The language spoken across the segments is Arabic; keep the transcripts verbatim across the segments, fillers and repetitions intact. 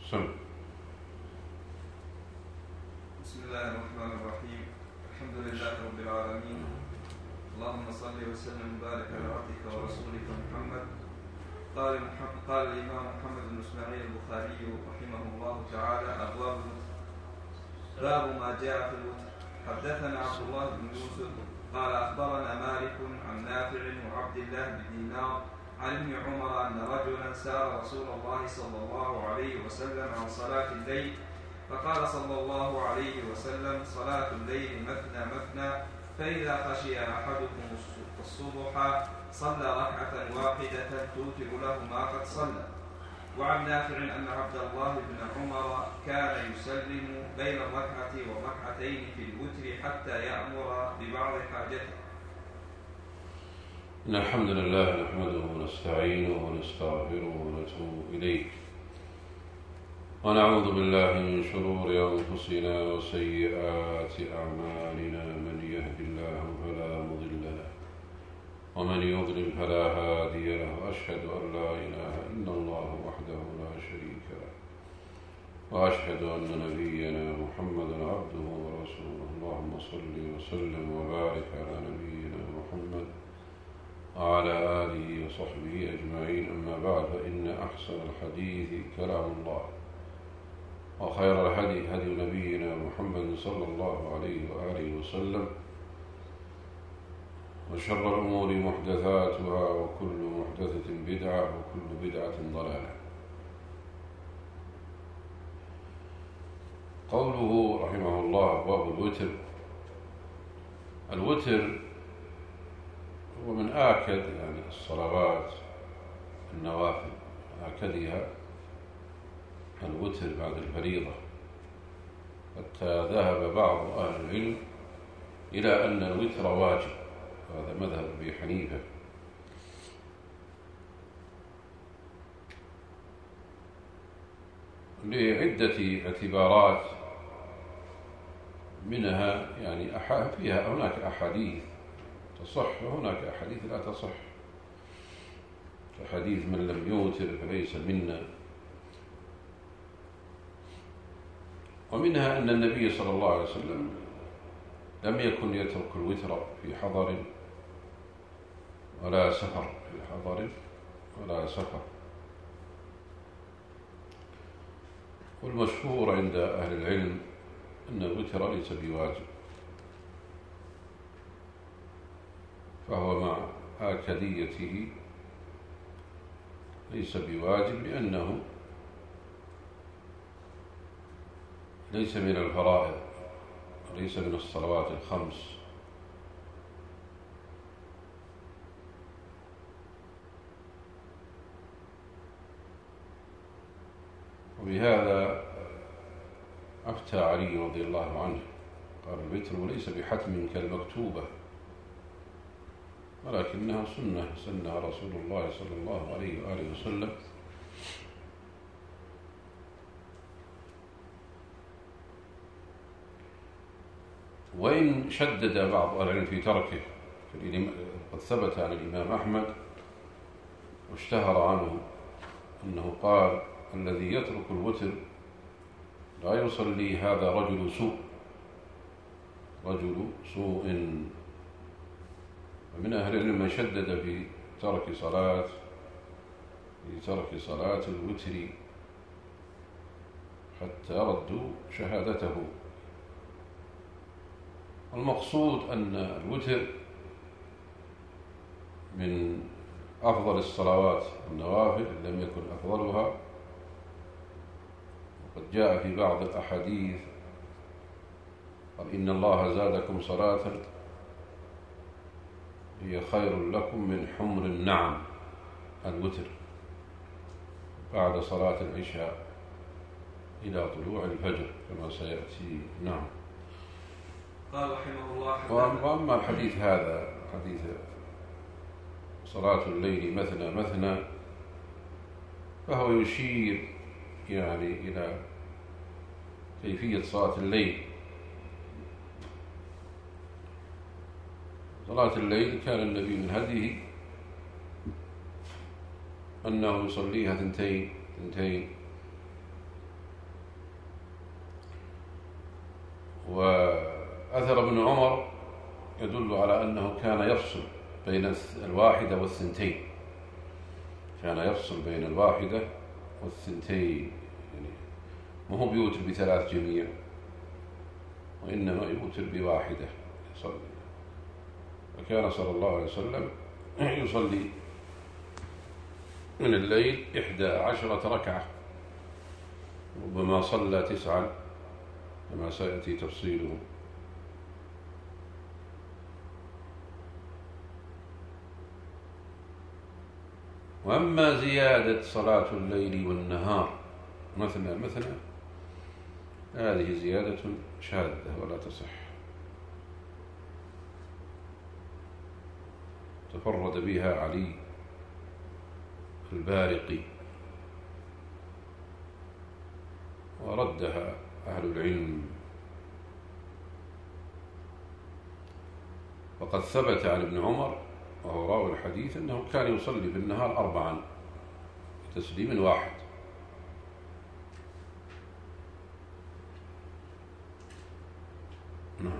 سم. بسم الله الرحمن الرحيم. الحمد لله رب العالمين. اللهم صل وسلم وبارك على عبدك ورسولك محمد. قال محمد قال الإمام محمد بن إسماعيل البخاري رحمه الله تعالى: أبواب الوتر. باب ما جاء في الوتر. حدثنا عبد الله بن يوسف قال أخبرنا مالك عن نافع وعبد الله بن دينار عن ابن عمر أن رجلا سأل رسول الله صلى الله عليه وسلم عن صلاة الليل، فقال صلى الله عليه وسلم: صلاة الليل مثنى مثنى، فإذا خشي أحدكم الصبح صلى ركعة واحدة توتر له ما قد صلى. وعن نافع أن عبد الله بن عمر كان يسلم بين الركعة والركعتين في الوتر حتى يأمر ببعض حاجته. إن الحمد لله نحمده ونستعينه ونستغفره ونتوب إليه، ونعوذ بالله من شرور أنفسنا وسيئات أعمالنا. من يهد الله فلا مضل له ومن يضلل فلا هادي له. أشهد أن لا إله إلا الله وحده لا شريك له، وأشهد أن نبينا محمدا عبده ورسوله. اللهم صل وسلم وبارك على نبينا محمد وعلى آله وصحبه أجمعين. أما بعد، فإن أحسن الحديث كلام الله، وخير الهدي هدي نبينا محمد صلى الله عليه وآله وسلم، وشر الأمور محدثاتها، وكل محدثة بدعة، وكل بدعة ضلالة. قوله رحمه الله: باب الوتر. الوتر هو من آكد يعني الصلوات النوافل، آكدها الوتر بعد الفريضة، حتى ذهب بعض أهل العلم إلى أن الوتر واجب، هذا مذهب أبي حنيفة. لعدة اعتبارات، منها يعني فيها هناك أحاديث تصح وهناك أحاديث لا تصح. حديث من لم يوتر فليس منا، ومنها أن النبي صلى الله عليه وسلم لم يكن يترك الوتر في حضر ولا سفر، في حضر ولا سفر. والمشهور عند أهل العلم أن الوتر ليس بواجب، فهو مع آكديته ليس بواجب، لأنه ليس من الفرائض وليس من الصلوات الخمس. وبهذا أفتى علي رضي الله عنه، قال: الوتر ليس بحتم كالمكتوبة، ولكنها سنة سنها رسول الله صلى الله عليه وآله وسلم. وإن شدد بعض أهل العلم في تركه، قد ثبت عن الإمام أحمد واشتهر عنه أنه قال: الذي يترك الوتر لا يصلي هذا رجل سوء، رجل سوء. ومن أهل العلم من شدد في ترك صلاة في ترك صلاة الوتر حتى ردوا شهادته. المقصود أن الوتر من أفضل الصلوات النوافل، إن لم يكن أفضلها. وقد جاء في بعض الأحاديث قال: إن الله زادكم صلاة هي خير لكم من حمر النعم، الوتر، بعد صلاة العشاء إلى طلوع الفجر كما سيأتي. نعم. قال رحمه الله: وأما الحديث هذا، حديث صلاة الليل مثنى مثنى، فهو يشير يعني إلى كيفية صلاة الليل. صلاة الليل كان النبي من هديه أنه يصليها ثنتين ثنتين وأثر ابن عمر يدل على أنه كان يفصل بين الواحدة والثنتين، كان يفصل بين الواحدة والثنتين، يعني ما هو بيوتر بثلاث جميع، وإنما يوتر بواحدة يصلي. وكان صلى الله عليه وسلم يصلي من الليل إحدى عشرة ركعة، ربما صلى تسعا كما سيأتي تفصيله. وأما زيادة صلاة الليل والنهار مثنى مثنى هذه زيادة شاذة ولا تصح، تفرد بها علي البارقي وردها أهل العلم. وقد ثبت عن ابن عمر وهو راوي الحديث أنه كان يصلي في النهار أربعا تسليم واحد. نعم.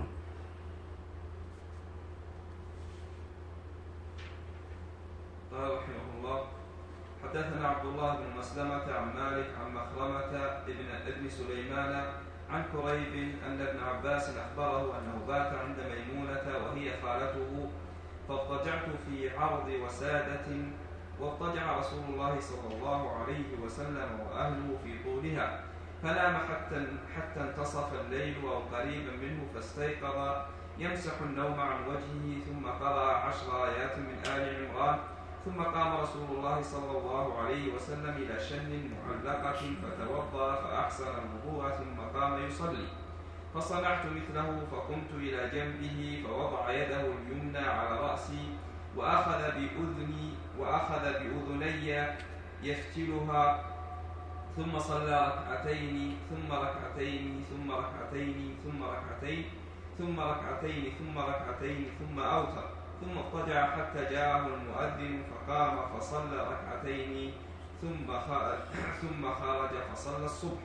قال رحمه الله: حدثنا عبد الله بن مسلمة عن مالك عن مخرمة ابن ابن سليمان عن كريب أن ابن عباس أخبره أنه بات عند ميمونة وهي خالته، فاضطجعت في عرض وسادة، واضطجع رسول الله صلى الله عليه وسلم وأهله في طولها، فنام حتى حتى انتصف الليل أو قريبا منه، فاستيقظ يمسح النوم عن وجهه، ثم قرأ عشر آيات من آل عمران، ثم قام رسول الله صلى الله عليه وسلم إلى شن معلقة فتوضأ فأحسن الوضوء، ثم قام يصلي، فصنعت مثله، فقمت إلى جنبه فوضع يده اليمنى على رأسي وأخذ بأذني وأخذ بأذني يفتلها، ثم صلى ركعتين ثم ركعتين ثم ركعتين ثم ركعتين ثم ركعتين ثم ركعتين ثم أوتر، ثم اضطجع حتى جاءه المؤذن فقام فصلى ركعتين ثم خرج ثم خرج فصلى الصبح.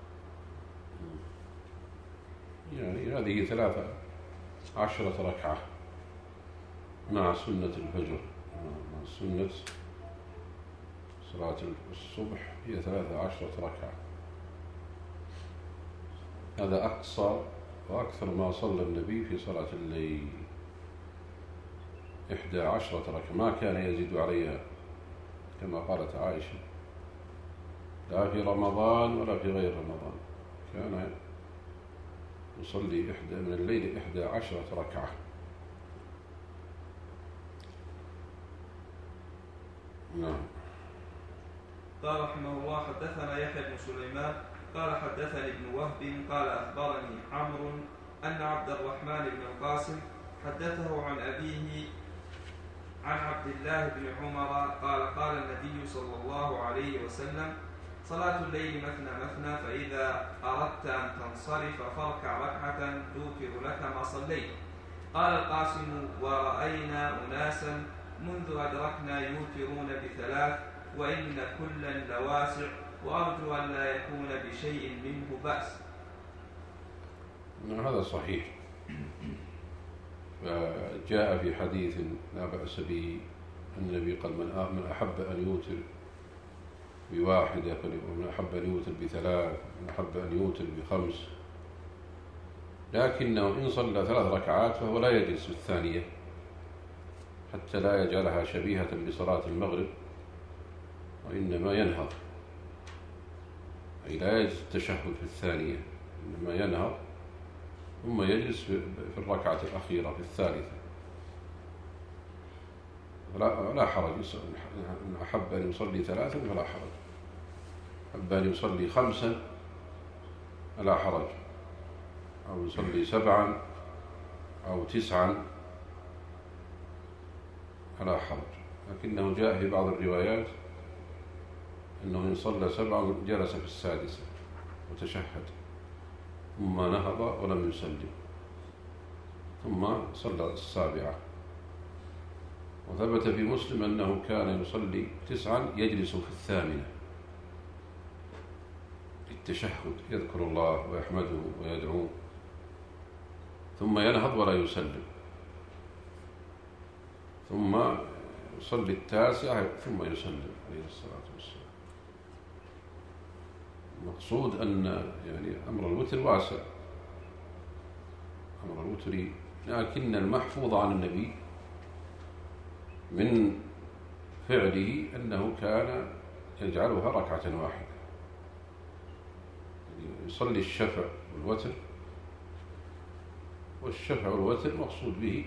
يعني هذه ثلاثة عشرة ركعة مع سنة الفجر، مع سنة صلاة الصبح هي ثلاثة عشرة ركعة. هذا أقصى وأكثر ما صلى النبي في صلاة الليل، إحدى عشرة ركعة، ما كان يزيد عليها كما قالت عائشة، لا في رمضان ولا في غير رمضان، كان يصلي إحدى من الليل إحدى عشرة ركعة. نعم. قال رحمه الله: حدثنا يحيى بن سليمان قال حدثني ابن وهب قال أخبرني عمرو أن عبد الرحمن بن القاسم حدثه عن أبيه عن عبد الله بن عمر قال: قال النبي صلى الله عليه وسلم: صلاة الليل مثنى مثنى، فإذا أردت أن تنصرف فاركع ركعة توتر لك ما صليت. قال القاسم: ورأينا أناسا منذ أدركنا يوترون بثلاث، وإن كلا لواسع، وأرجو أن لا يكون بشيء منه بأس. هذا صحيح، فجاء في حديث لا بأس به النبي قال: من أحب أن يوتر بواحدة ومن أحب أن يوتر بثلاث ومن أحب أن يوتر بخمس، لكنه إن صلى ثلاث ركعات فهو لا يجلس الثانية حتى لا يجعلها شبيهة بصلاة المغرب، وإنما ينهض، أي لا يجلس التشهد في الثانية، إنما ينهض ثم يجلس في الركعة الأخيرة في الثالثة. لا, لا حرج، إن أحب أن يصلي ثلاثا فلا حرج، أحب أن يصلي خمسا فلا حرج، أو يصلي سبعا أو تسعا فلا حرج. لكنه جاء في بعض الروايات أنه إن صلى سبعا جلس في السادسة وتشهد ثم نهض ولم يسلم ثم صلى السابعة. وثبت في مسلم أنه كان يصلي تسعا يجلس في الثامنة التشهد، يذكر الله ويحمده ويدعوه ثم ينهض ولا يسلم، ثم يصلي التاسعة ثم يسلم عليه الصلاة والسلام. المقصود أن يعني أمر الوتر واسع، أمر الوتر، لكن المحفوظ عن النبي من فعله أنه كان يجعلها ركعة واحدة، يعني يصلي الشفع والوتر، والشفع والوتر مقصود به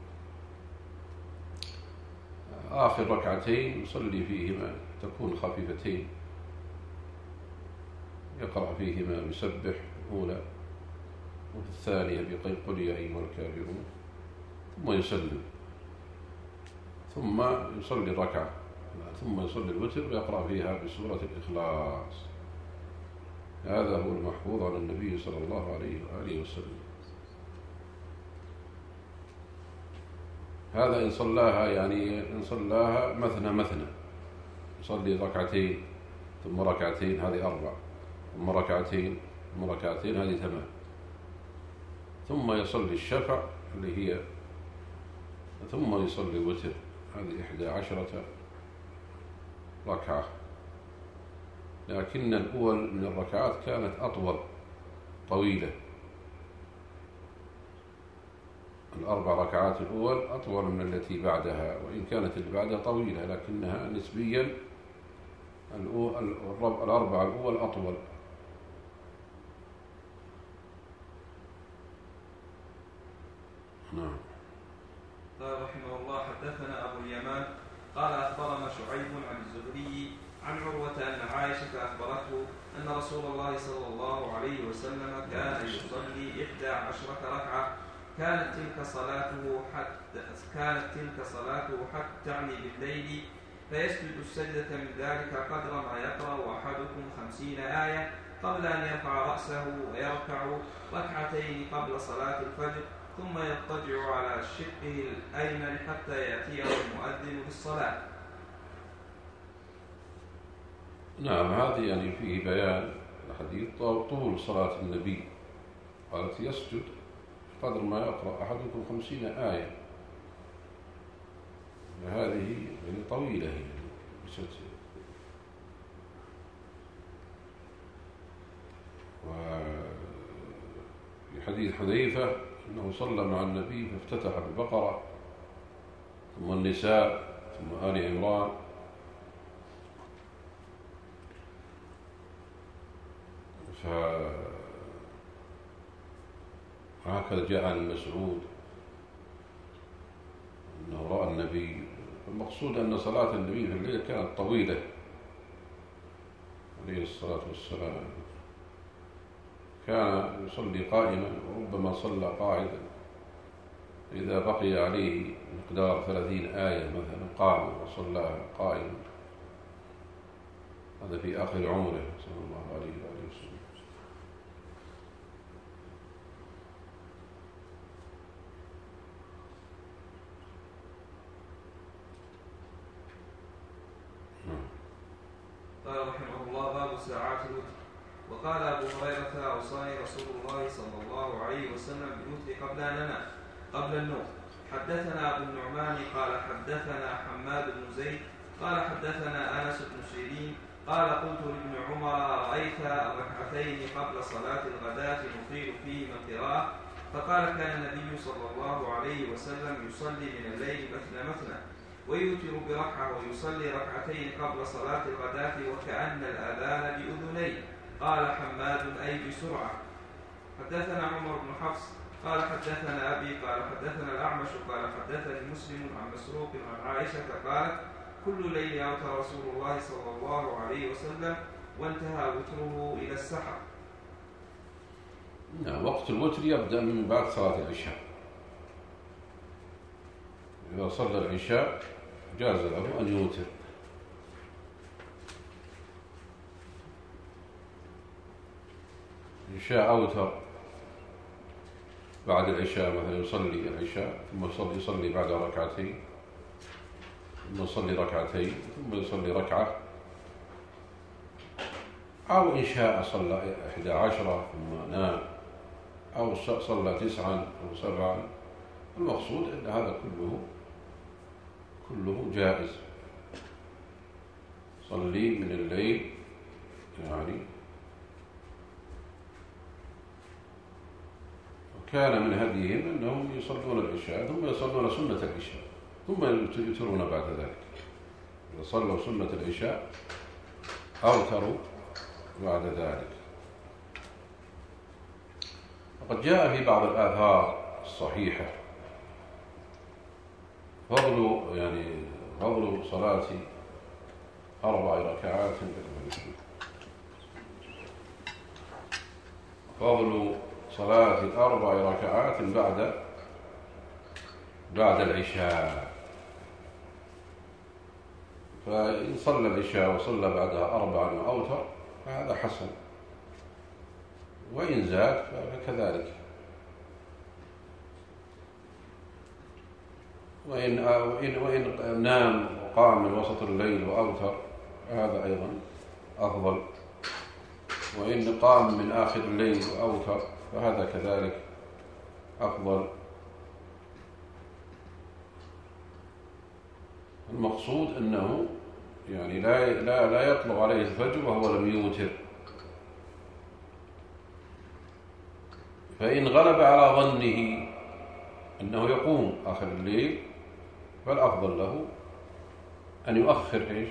آخر ركعتين يصلي فيهما تكون خفيفتين، يقرأ فيهما بسبح الأولى، وفي الثانية بقل يا أيها الكافرون، ثم يسلم، ثم يصلي الركعة، ثم يصلي الوتر ويقرأ فيها بسورة الإخلاص. هذا هو المحفوظ عن النبي صلى الله عليه وآله وسلم. هذا إن صلاها يعني إن صلاها مثنى مثنى، يصلي ركعتين ثم ركعتين هذه أربع، ثم ركعتين ثم ركعتين هذه ثمان، ثم يصلي الشفع اللي هي، ثم يصلي الوتر هذه إحدى عشرة ركعة. لكن الأول من الركعات كانت أطول طويلة، الأربع ركعات الأول أطول من التي بعدها، وإن كانت اللي بعدها طويلة لكنها نسبيا الأربع الأول أطول. نعم. قال رحمه الله حدثنا أبو اليمان قال أخبرنا شعيب عن الزهري عن عروة أن عائشة أخبرته أن رسول الله صلى الله عليه وسلم كان يصلي إحدى عشرة ركعة، كانت تلك صلاته حتى كانت تلك صلاته حتى تعني بالليل، فيسجد السجدة من ذلك قدر ما يقرأ أحدكم خمسين آية قبل أن يرفع رأسه، ويركع ركعتين قبل صلاة الفجر، ثم يضطجع على شقه الأيمن حتى يأتيه المؤذن بالصلاة. نعم، هذه يعني فيه بيان الحديث طول صلاة النبي، قالت يسجد قدر ما يقرأ أحدكم خمسين آية، هذه يعني طويلة هي بسجد. وفي حديث حذيفة أنه صلى مع النبي فافتتح بالبقرة ثم النساء ثم آل عمران، فهكذا جاء عن مسعود أنه رأى النبي. المقصود أن صلاة النبي في الليل كانت طويلة عليه الصلاة والسلام، كان يصلي قائما وربما صلى قاعدا، إذا بقي عليه مقدار ثلاثين آية مثلا قام وصلى قائما، هذا في آخر عمره صلى الله عليه وآله وسلم. قال رحمه الله باب ساعات الوتر. وقال أبو هريرة أوصاني رسول الله صلى الله عليه وسلم بالوتر قبل أن أنام قبل النوم. حدثنا أبو النعمان قال حدثنا حماد بن زيد قال حدثنا أنس بن سيرين قال قلت لابن عمر رأيت الركعتين قبل صلاة الغداة نطيل فيهما القراءة؟ فقال كان النبي صلى الله عليه وسلم يصلي من الليل مثنى مثنى ويوتر بركعة ويصلي ركعتين قبل صلاة الغداة وكأن الأذان بأذنيه. قال حماد أي بسرعة. حدثنا عمر بن حفص قال حدثنا أبي قال حدثنا الأعمش قال حدثني مسلم عن مسروق عن عائشة قالت كل ليل أوتر رسول الله صلى الله عليه وسلم وانتهى وتره إلى السحر. نعم، وقت الوتر يبدأ من بعد صلاة العشاء، إذا صلى العشاء جاز له أن يوتر. العشاء أوتر بعد العشاء، مثلا يصلي العشاء ثم يصلي, يصلي بعد ركعتين ثم يصلي ركعتين ثم يصلي ركعة، أو إن شاء صلى إحدى عشرة ثم نام أو صلى تسعا أو سبعا، المقصود أن هذا كله كله جائز. صلي من الليل يعني. وكان من هديهم أنهم يصلون العشاء ثم يصلون سنة العشاء ثم يوترون بعد ذلك. إذا صلوا سنة العشاء أوتروا بعد ذلك. وقد جاء في بعض الآثار الصحيحة فضل يعني فضل صلاة أربع ركعات فضل صلاة أربع ركعات بعد بعد العشاء. فإن صلى العشاء وصلى بعدها أربعا وأوتر فهذا حسن، وإن زاد فكذلك. وإن, وإن, وإن نام وقام من وسط الليل وأوتر هذا أيضا أفضل، وإن قام من آخر الليل وأوتر فهذا كذلك أفضل. المقصود أنه يعني لا لا لا يطلب عليه الفجر وهو لم يوتر، فإن غلب على ظنه أنه يقوم آخر الليل فالأفضل له أن يؤخر إيش؟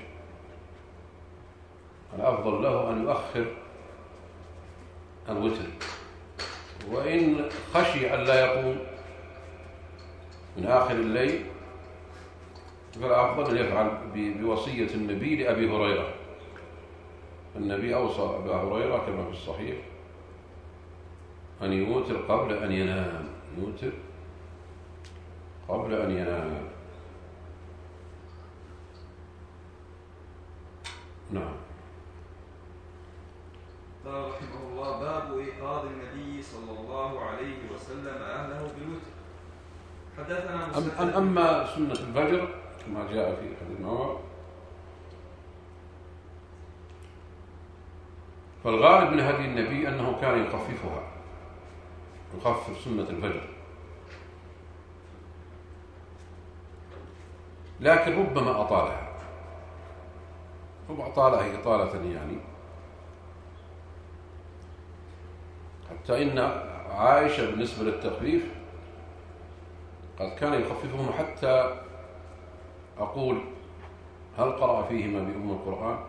الأفضل له أن يؤخر الوتر. وإن خشي أن لا يقوم من آخر الليل فالأفضل أن يفعل بوصية النبي لأبي هريرة. النبي أوصى أبا هريرة كما في الصحيح أن يوتر قبل أن ينام، يوتر قبل أن ينام. نعم. قال رحمه الله: باب إيقاظ النبي صلى الله عليه وسلم أهله بالوتر. حدثنا مسدد. أما سنة الفجر كما جاء في حديث عمر فالغالب من هدي النبي أنه كان يخففها، يخفف سنة الفجر، لكن ربما أطالها، ربما أطالها إطالة يعني، حتى إن عائشة بالنسبة للتخفيف قد كان يخففهم حتى أقول هل قرأ فيهما بأم القرآن؟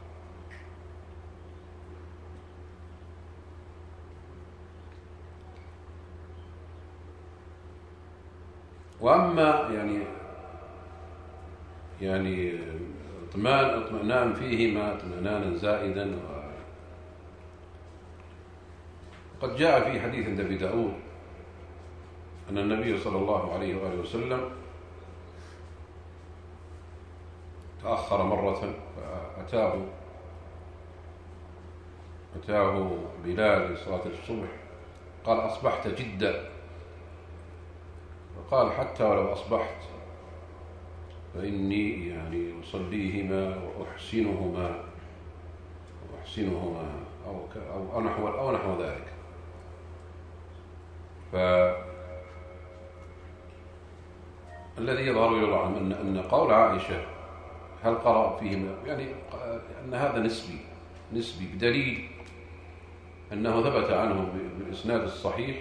وأما يعني يعني اطمئنان اطمئنان فيهما اطمئنانا زائدا. قد جاء في حديث أبي داود أن النبي صلى الله عليه وآله وسلم تأخر مرة فأتاه أتاه بلال لصلاة الصبح قال: أصبحت جدا؟ فقال: حتى ولو أصبحت فإني يعني أصليهما وأحسنهما وأحسنهما أو أو نحو أو نحو ذلك. فالذي يظهر يرى أن أن قول عائشة هل قرأ فيهما يعني أن هذا نسبي نسبي بدليل أنه ثبت عنه بالإسناد الصحيح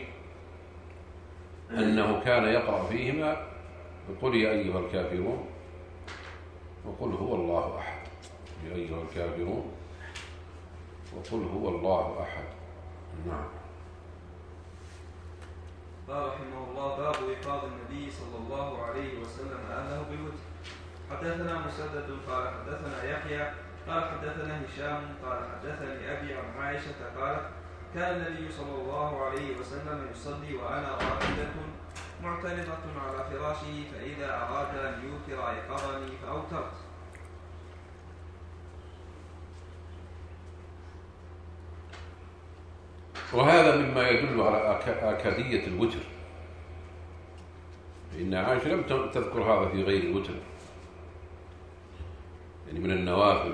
أنه كان يقرأ فيهما بقل يا أيها الكافرون وقل هو الله أحد، يا أيها الكافرون وقل هو الله أحد. نعم. قال رحمه الله: باب إيقاظ النبي صلى الله عليه وسلم أهله بالوتر. حدثنا مسدد قال حدثنا يحيى قال حدثنا هشام قال حدثني أبي عن عائشة قالت: كان النبي صلى الله عليه وسلم يصلي وأنا راقدة معترضة على فراشه، فإذا أراد أن يوتر أيقظني فأوترت. وهذا مما يدل على آكادية الوتر، فإن عائشة لم تذكر هذا في غير الوتر يعني من النوافل،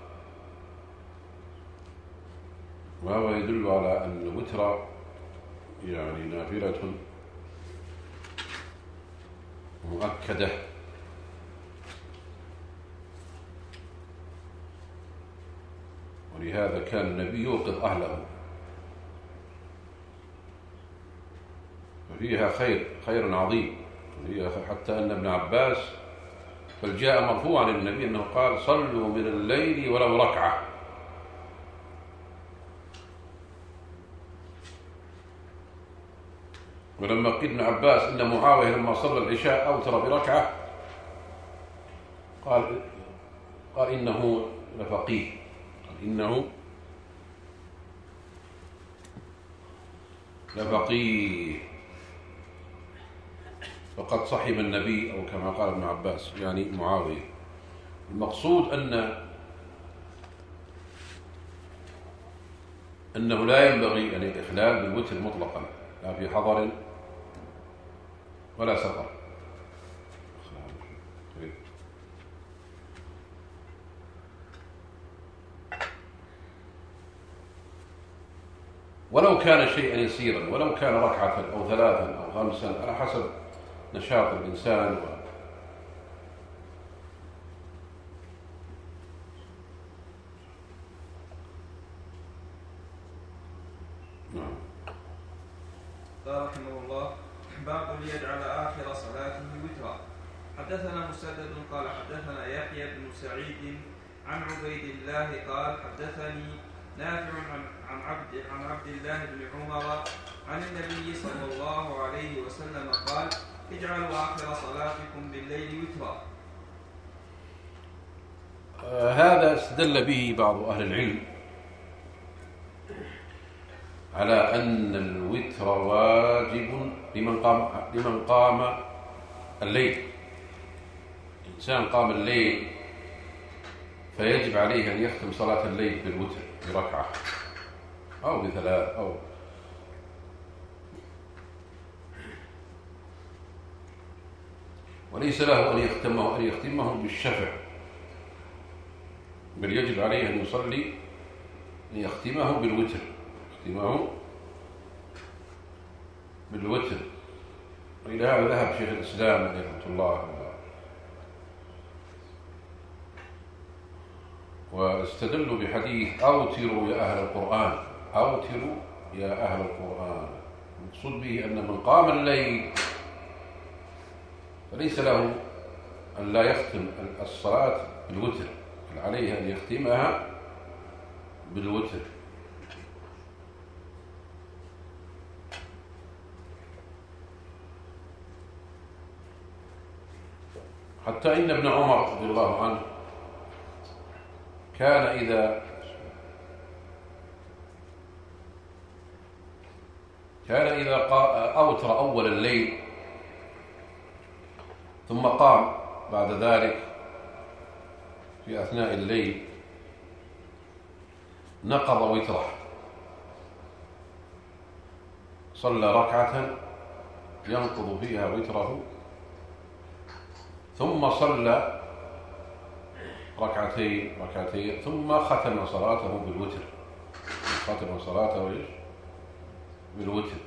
وهذا يدل على أن الوتر يعني نافلة مؤكدة. ولهذا كان النبي يوقظ أهله، ففيها خير خير عظيم. حتى أن ابن عباس بل جاء مرفوعا للنبي أنه قال صلوا من الليل ولو ركعة. ولما قيل ابن عباس إن معاوية لما صلى العشاء أوتر بركعة قال قال إنه لفقيه، قال إنه لفقيه فقد صحب النبي، أو كما قال ابن عباس يعني معاوية. المقصود أن أنه لا ينبغي يعني الإخلال بالوتر مطلقا، لا في حضر ولا سفر. ولو كان شيئا يسيرا، ولو كان ركعة أو ثلاثا أو خمسا على حسب نشاط الإنسان و... نعم. قال رحمه الله: باب ليجعل آخر صلاته وترا. حدثنا مسدد قال حدثنا يحيى بن سعيد عن عبيد الله قال حدثني نافع عن عن عبد عن عبد الله بن عمر عن النبي صلى الله عليه وسلم قال: اجعلوا آخر صلاتكم بالليل وترا. آه هذا استدل به بعض أهل العلم على أن الوتر واجب لمن قام لمن قام الليل. إنسان قام الليل فيجب عليه أن يختم صلاة الليل بالوتر بركعة أو بثلاث أو وليس له أن يختمه أن يختمه بالشفع، بل يجب عليه أن يصلي أن يختمه بالوتر يختمه بالوتر. وإلى هذا ذهب شيخ الإسلام عليه رحمة الله، واستدلوا بحديث أوتروا يا أهل القرآن، أوتروا يا أهل القرآن. المقصود به أن من قام الليل فليس له أن لا يختم الصلاة بالوتر، بل عليه أن يختمها بالوتر. حتى إن ابن عمر رضي الله عنه كان إذا كان إذا أوتر أول الليل ثم قام بعد ذلك في أثناء الليل نقض وتره، صلى ركعة ينقض فيها وتره، ثم صلى ركعتين ركعتين ثم ختم صلاته بالوتر، ختم صلاته بالوتر.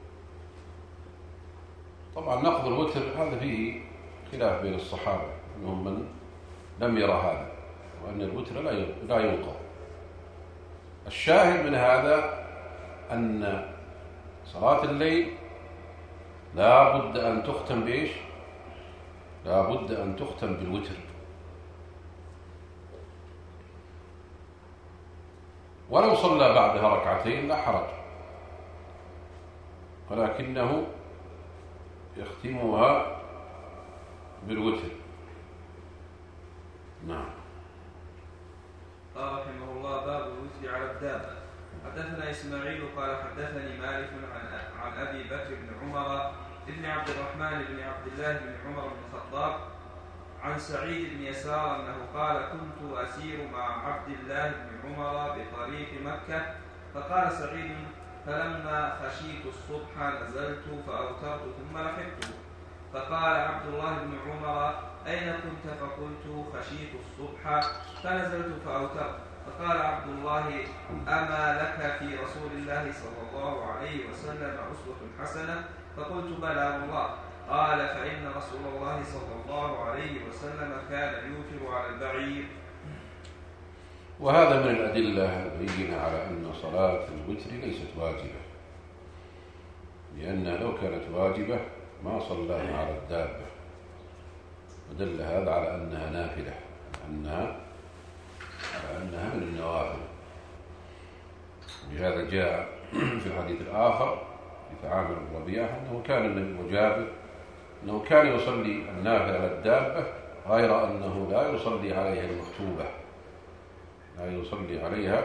طبعا نقض الوتر هذا فيه خلاف بين الصحابة، منهم من لم يرى هذا وأن الوتر لا ينقض. الشاهد من هذا أن صلاة الليل لا بد أن تختم بإيش؟ لا بد أن تختم بالوتر. ولو صلى بعدها ركعتين لا حرج، ولكنه يختمها بالوتر. نعم. قال رحمه الله: باب الوتر على الدابة. حدثنا إسماعيل قال حدثني مالك عن عن أبي بكر بن عمر بن عبد الرحمن بن عبد الله بن عمر بن الخطاب عن سعيد بن يسار أنه قال: كنت أسير مع عبد الله بن عمر بطريق مكة، فقال سعيد: فلما خشيت الصبح نزلت فأوترت ثم لحقته. فقال عبد الله بن عمر: أين كنت؟ فقلت: خشيت الصبح فنزلت فأوترت. فقال عبد الله: أما لك في رسول الله صلى الله عليه وسلم أسوة حسنة؟ فقلت: بلى والله. قال: فإن رسول الله صلى الله عليه وسلم كان يوتر على البعير. وهذا من الأدلة البينة على أن صلاة الوتر ليست واجبة، لأنها لو كانت واجبة ما صلاها على الدابة، ودل هذا على أنها نافلة، أنها على أنها من النوافل. لهذا جاء في الحديث الآخر في عامر بن ربيعة أنه كان النبي وجابر أنه كان يصلي النافل على الدابة، غير أنه لا يصلي عليها المكتوبة، لا يصلي عليها.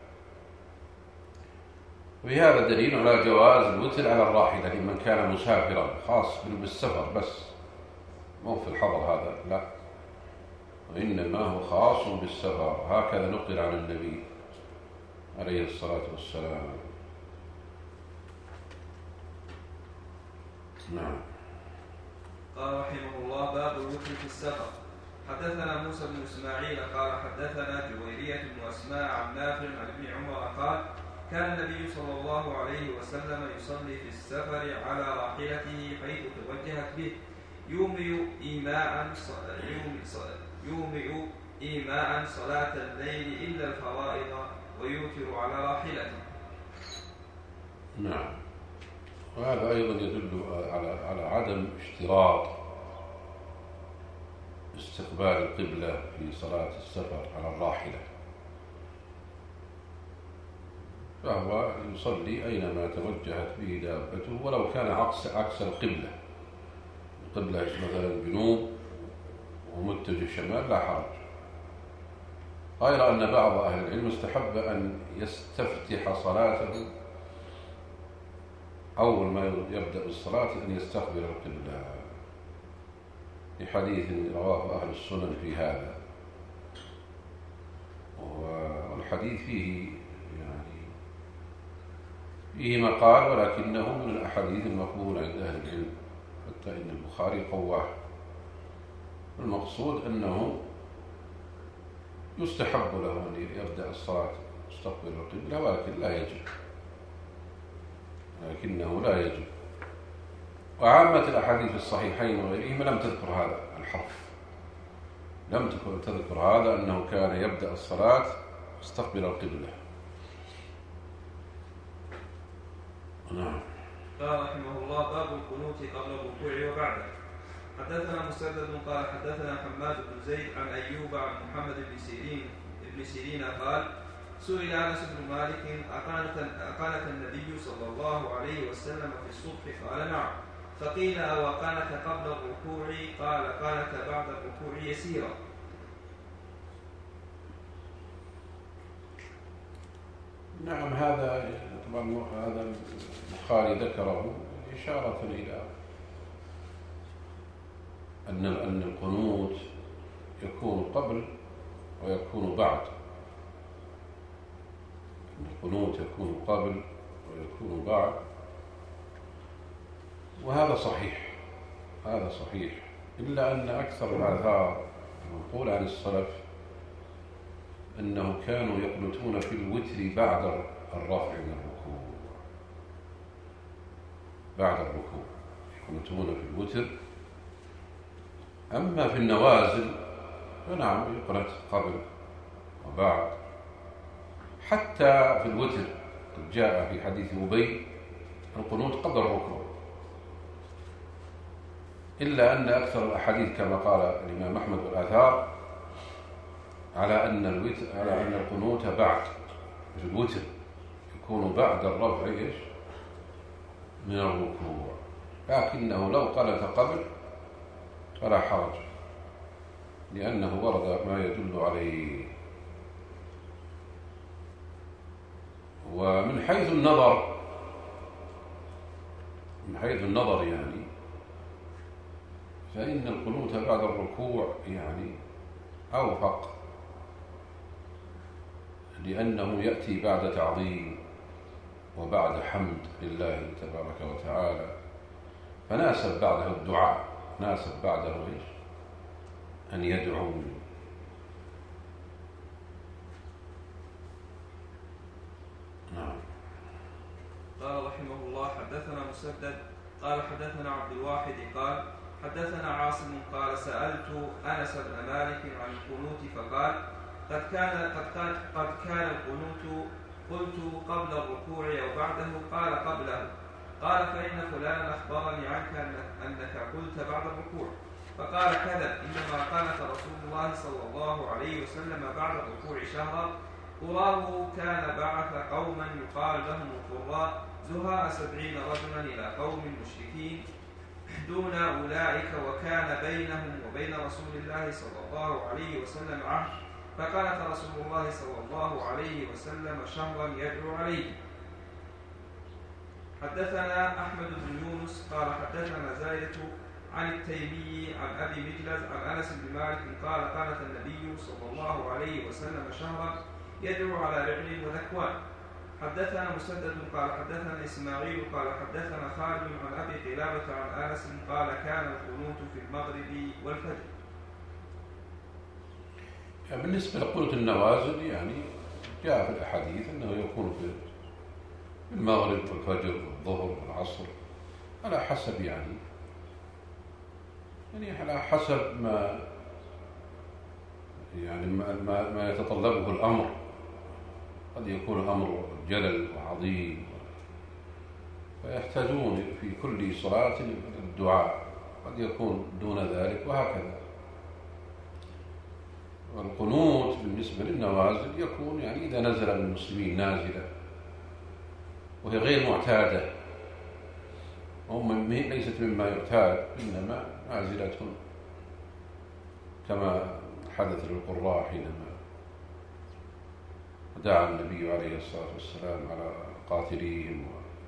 وهذا دليل على جواز الوتر على الراحلة لمن كان مسافرا، خاص بالسفر بس، مو في الحضر هذا، لا، وإنما هو خاص بالسفر. هكذا نقل عن النبي عليه الصلاة والسلام. نعم. قال رحمه الله: باب الوتر في السفر. حدثنا موسى بن إسماعيل قال حدثنا جويرية بن أسماء عن نافع عن ابن عمر قال: كان النبي صلى الله عليه وسلم يصلي في السفر على راحلته حيث توجهت به، يومئ إيماء يومئ إيماء صلاة الليل إلا الفرائض، ويوتر على راحلته. نعم. وهذا أيضا يدل على على عدم اشتراط استقبال القبلة في صلاة السفر على الراحلة، فهو يصلي أينما توجهت به دابته، ولو كان عكس عكس القبلة، القبلة مثلا جنوب ومتجه شمال لا حرج، غير أن بعض أهل العلم استحب أن يستفتح صلاته أول ما يبدأ الصلاة أن يستقبل القبلة، في حديث رواه أهل السنن في هذا، والحديث فيه يعني فيه مقال، ولكنه من الأحاديث المقبولة عند أهل العلم، حتى إن البخاري قواه. المقصود أنه يستحب له أن يبدأ الصلاة يستقبل القبلة، ولكن لا يجب، لكنه لا يجب. وعامة الأحاديث الصحيحين وغيرهما لم تذكر هذا الحرف، لم تذكر هذا أنه كان يبدأ الصلاة يستقبل القبلة. نعم. قال رحمه الله: باب القنوت قبل الركوع وبعده. حدثنا مسدد قال حدثنا حماد بن زيد عن أيوب عن محمد بن سيرين ابن سيرين قال: سئل أنس بن مالك: أقانت النبي صلى الله عليه وسلم في الصبح؟ قال: نعم. فقيل: أو أقانت قبل الركوع؟ قال: قانت بعد الركوع يسيرا. نعم. هذا طبعا هذا البخاري ذكره إشارة إلى أن أن القنوت يكون قبل ويكون بعد، القنوت يكون قبل ويكون بعد، وهذا صحيح، هذا صحيح، إلا أن أكثر الآثار المنقول عن السلف أنه كانوا يقنتون في الوتر بعد الرفع من الركوع، بعد الركوع يقنتون في الوتر. أما في النوازل فنعم يقنت قبل وبعد، حتى في الوتر قد جاء في حديث أبي القنوت قبل الركوع، إلا أن أكثر الأحاديث كما قال الإمام أحمد والآثار على أن الوتر على أن القنوت بعد في الوتر يكون بعد الرفع إيش من الركوع، لكنه لو قنت قبل فلا حرج، لأنه ورد ما يدل عليه. ومن حيث النظر من حيث النظر يعني فإن القنوت بعد الركوع يعني أوفق، لأنه يأتي بعد تعظيم وبعد حمد لله تبارك وتعالى، فناسب بعده الدعاء، ناسب بعده إيش أن يدعو. رحمه الله حدثنا مسدد قال حدثنا عبد الواحد قال حدثنا عاصم قال سألت أنس بن مالك عن القنوت فقال قد كان قد كان قد كان القنوت قلت قبل الركوع أو بعده قال قبله قال فإن فلانا أخبرني عنك أنك قلت بعد الركوع فقال كذب إنما قالت رسول الله صلى الله عليه وسلم بعد الركوع شهرا أراه كان بعث قوما يقال لهم القراء زهاء سبعين رجلا إلى قوم مشركين دون أولئك وكان بينهم وبين رسول الله صلى الله عليه وسلم عهد فقالت رسول الله صلى الله عليه وسلم شهرا يدعو عليه. حدثنا أحمد بن يونس قال حدثنا زايدة عن التيمي عن أبي مجلز عن أنس بن مالك قال قالت النبي صلى الله عليه وسلم شهرا يدعو على رعل وذكوان. حدثنا مسدد قال حدثنا إسماعيل قال حدثنا خالد عن أبي قلابة عن أنس قال كان القنوت في المغرب والفجر. يعني بالنسبة لقنوت النوازل يعني جاء في الأحاديث أنه يكون في المغرب والفجر والظهر والعصر على حسب يعني يعني على حسب ما يعني ما, ما يتطلبه الأمر. قد يكون الأمر جلل وعظيم فيحتاجون في كل صلاة الدعاء، قد يكون دون ذلك وهكذا. والقنوت بالنسبة للنوازل يكون يعني إذا نزل بالمسلمين نازلة وهي غير معتادة هم ليست مما يعتاد إنما نازلة كما حدث للقراء حينما دعا النبي عليه الصلاة والسلام على قاتليهم.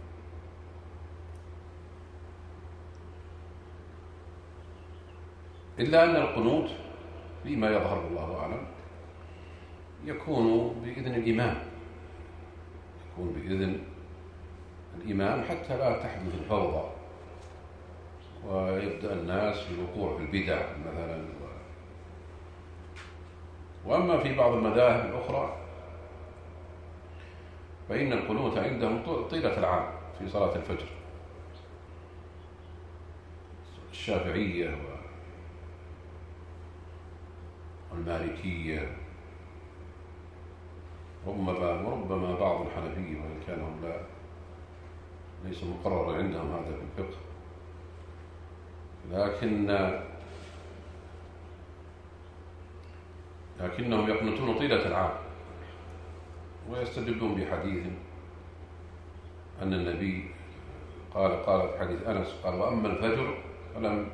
إلا أن القنوت فيما يظهر الله أعلم يكون بإذن الإمام يكون بإذن الإمام حتى لا تحدث الفوضى ويبدأ الناس في الوقوع في البدع مثلا. وأما في بعض المذاهب الأخرى فإن القنوت عندهم طيلة العام في صلاة الفجر، الشافعية والمالكية وربما بعض الحنفية وإن كانوا لا ليس مقرر عندهم هذا في الفقه، لكن لكنهم يقنطون طيلة العام ويستدلون بحديث أن النبي قال قال في حديث أنس قال وأما الفجر فلم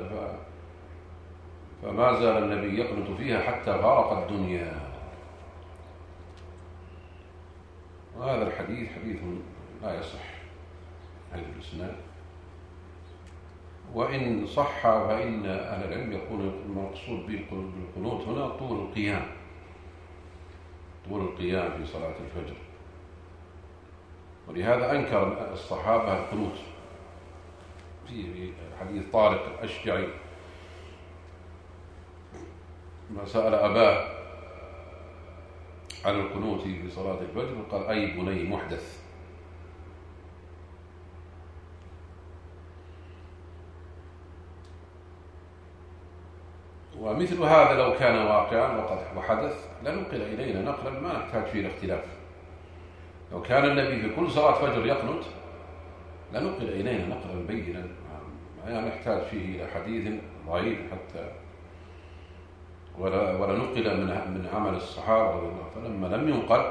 فما زال النبي يقنط فيها حتى فارق الدنيا. وهذا الحديث حديث لا يصح هذا الإسناد، وإن صح فإن أهل العلم يقول المقصود بالقنوت هنا طول القيام طول القيام في صلاة الفجر. ولهذا أنكر الصحابة القنوت في حديث طارق الأشجعي ما سأل أباه عن القنوت في صلاة الفجر قال أي بني محدث. ومثل هذا لو كان واقعا وقد وحدث لنقل إلينا نقلا ما نحتاج فيه الاختلاف. لو كان النبي في كل صلاة فجر يقنت لنقل إلينا نقلا بينا ما نحتاج فيه إلى حديث ضعيف حتى ولا ولا نقل من من عمل الصحابة. فلما لم ينقل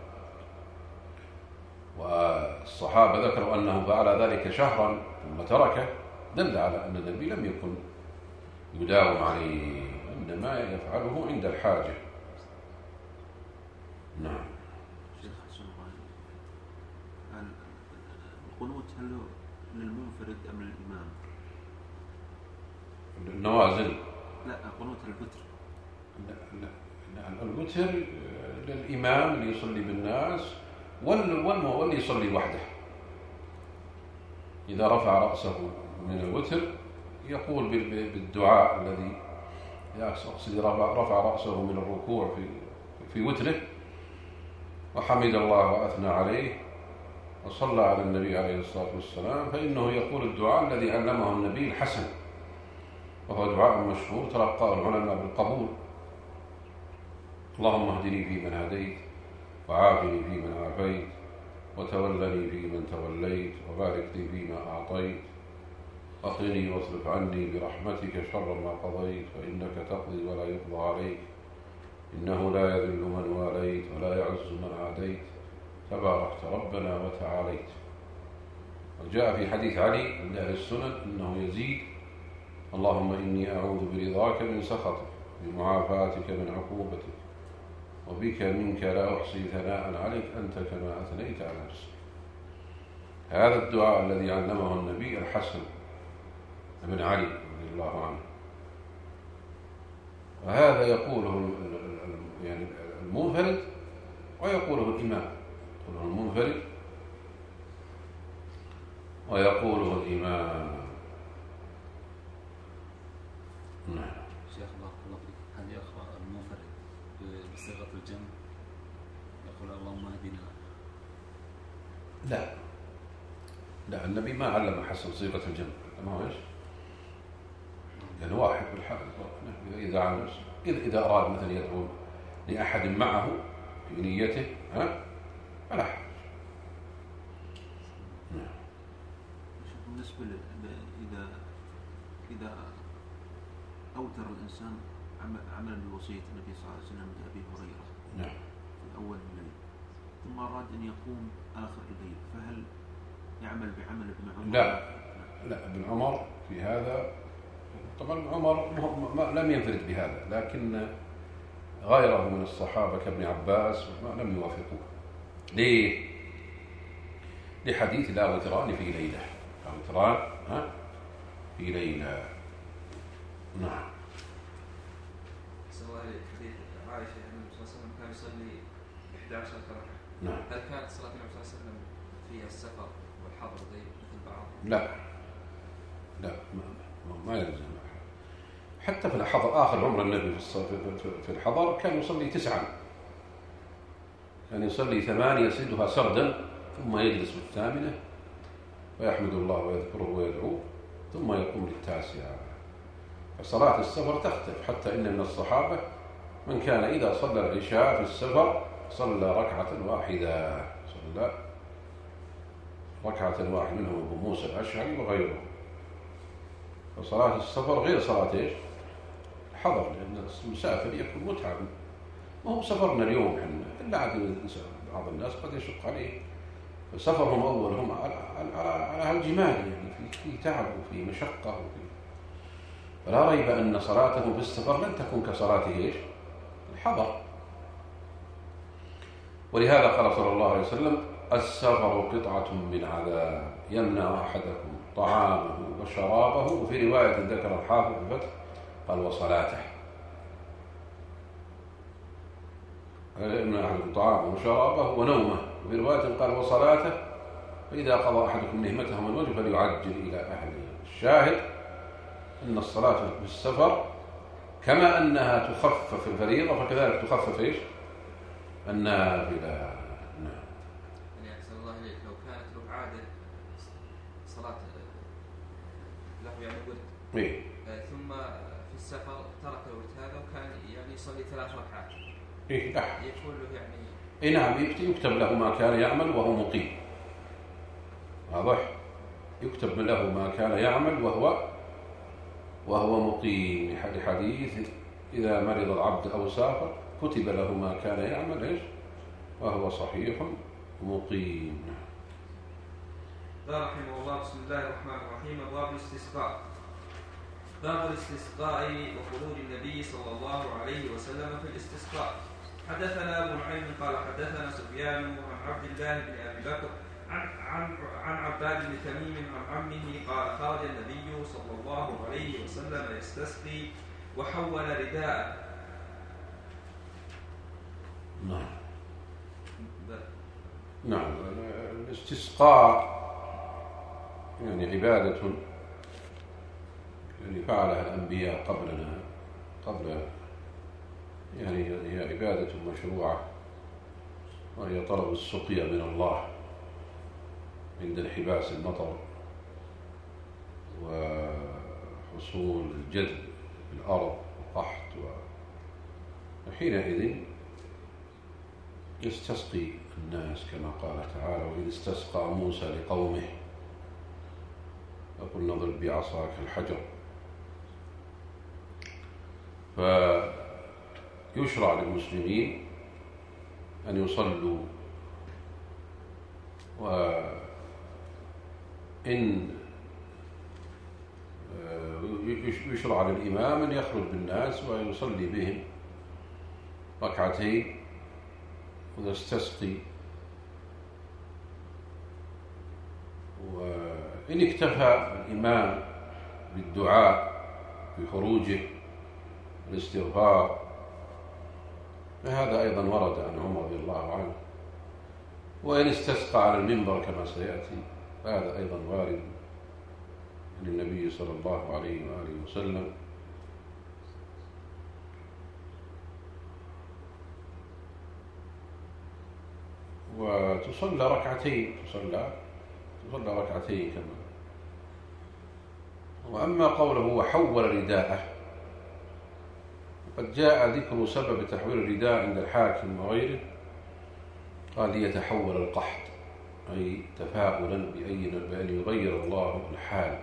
والصحابة ذكروا أنه فعل ذلك شهرا ثم تركه دل على أن النبي لم يكن يداوم عليه إنما يفعله عند الحاجة. نعم. شيخ القنوت هل للمنفرد أم للإمام؟ النوازل لا قنوت الوتر. لا لا لا الوتر للإمام اللي يصلي بالناس واللي يصلي وحده. إذا رفع رأسه من الوتر يقول بالدعاء الذي يقصد رفع رأسه من الركوع في في وتره وحمد الله وأثنى عليه وصلى على النبي عليه الصلاة والسلام فإنه يقول الدعاء الذي علمه النبي الحسن، وهو دعاء مشهور تلقاه العلماء بالقبول: اللهم اهدني فيمن هديت، وعافني فيمن عافيت، وتولني فيمن توليت، وبارك لي فيما أعطيت، وقني واصرف عني برحمتك شر ما قضيت، فإنك تقضي ولا يقضى عليك، إنه لا يذل من واليت ولا يعز من عاديت، تباركت ربنا وتعاليت. وجاء في حديث علي عند أهل السنن أنه يزيد: اللهم إني أعوذ برضاك من سخطك، بمعافاتك من عقوبتك، وبك منك لا أحصي ثناء عليك أنت كما أثنيت على نفسك. هذا الدعاء الذي علمه النبي الحسن بن علي رضي الله عنه، وهذا يقوله يعني المنفرد ويقوله الإمام، يقوله المنفرد ويقوله الإمام. نعم. شيخ بارك الله فيك، هل يقرأ المنفرد بصيغة الجمع يقول اللهم اهدنا؟ لا لا، النبي ما علم حسن صيغة الجمع، ما هو ايش؟ يعني واحد بالحال إذا عن نفسه، إذا أراد مثلا يدعو لأحد معه في نيته ها فلا حرج. نعم. بالنسبة إذا إذا أوتر الإنسان عملا بوصية النبي صلى الله عليه وسلم لأبي هريرة نعم في أول الليل، ثم أراد أن يقوم آخر الليل، فهل يعمل بعمل ابن عمر؟ لا لا، ابن عمر في هذا طبعا عمر ما لم ينفرد بهذا، لكن غيره من الصحابة كابن عباس لم يوافقوه. ليه؟ لحديث لا وتران في ليلة، لا وتران ها في ليلة. نعم. سواء حديث عائشة أن النبي صلى الله عليه وسلم كان يصلي إحدى عشرة ركعة. نعم. هل كانت صلاة النبي صلى الله عليه وسلم في السفر والحضر زي مثل بعض؟ لا لا، ما, ما يلزم. حتى في الحضر آخر عمر النبي في الحضر كان يصلي تسعا، كان يصلي ثمانية يسردها سردا، ثم يجلس في الثامنة ويحمد الله ويذكره ويدعوه، ثم يقوم للتاسعة. فصلاة السفر تختلف، حتى إن من الصحابة من كان إذا صلى العشاء في السفر صلى ركعة واحدة، صلى ركعة واحدة، منهم أبو موسى الأشعري وغيره. فصلاة السفر غير صلاة إيش؟ الحضر، لأن المسافر يكون متعب، ما هو سفرنا اليوم حنا إلا عاد بعض الناس قد يشق عليه، فسفرهم أول هم على على على هالجمال، يعني في في تعب وفي مشقة وفي، فلا ريب أن صلاتهم في السفر لن تكون كصلاة إيش؟ الحضر. ولهذا قال صلى الله عليه وسلم: السفر قطعة من عذاب يمنع أحدكم طعامه وشرابه، وفي رواية ذكر الحافظ في الفتح قال وصلاته، يمنع أحدكم طعامه وشرابه ونومه، وفي رواية قال وصلاته، فإذا قضى أحدكم نهمته من وجه فليعجل إلى أهله. الشاهد أن الصلاة في السفر كما أنها تخفف الفريضة فكذلك تخفف إيش؟ النافلة. نعم. يعني أحسن الله إليك، لو كانت له عادة صلاة له يعني ورد، إيه؟ ثم في السفر ترك الورد هذا وكان يعني يصلي ثلاث ركعات، إيه؟ أحد يكون له يعني إيه؟ نعم، يكتب له ما كان يعمل وهو مقيم. واضح؟ يكتب له ما كان يعمل وهو وهو مقيم، لحديث إذا مرض العبد أو سافر كتب له ما كان يعمل إيش؟ وهو صحيح مقيم. قال رحمه الله: بسم الله الرحمن الرحيم. باب الاستسقاء. باب الاستسقاء وخروج النبي صلى الله عليه وسلم في الاستسقاء. حدثنا أبو نعيم قال حدثنا سفيان عن عبد الله بن أبي بكر عن عن عن عباد بن تميم عن عمه قال: خرج النبي صلى الله عليه وسلم يستسقي وحول رداءه. نعم. نعم. الاستسقاء يعني عبادة يعني فعلها الأنبياء قبلنا قبل يعني هي عبادة مشروعة، وهي طلب السقيا من الله عند انحباس المطر وحصول الجذب في الأرض وقحط، وحينئذ يستسقي الناس كما قال تعالى: وإذ استسقى موسى لقومه فقلنا اضرب بعصاك الحجر. فيشرع للمسلمين أن يصلوا، وإن يشرع للإمام أن يخرج بالناس ويصلي بهم ركعتين ويستسقي. وإن اكتفى الإمام بالدعاء في خروجه الاستغفار فهذا أيضا ورد عن عمر رضي الله عنه. وإن استسقى على المنبر كما سيأتي فهذا أيضا وارد عن النبي صلى الله عليه وآله وسلم. وتصلى ركعتين تصلى تصلى ركعتين كما. وأما قوله وحول رداءه، قد جاء ذكر سبب تحويل الرداء عند الحاكم وغيره، قال ليتحول القحط، أي تفاؤلا بأن يغير الله الحال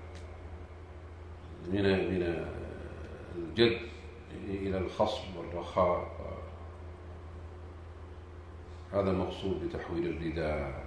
من من الجد إلى الخصب والرخاء. هذا المقصود بتحويل الرداء.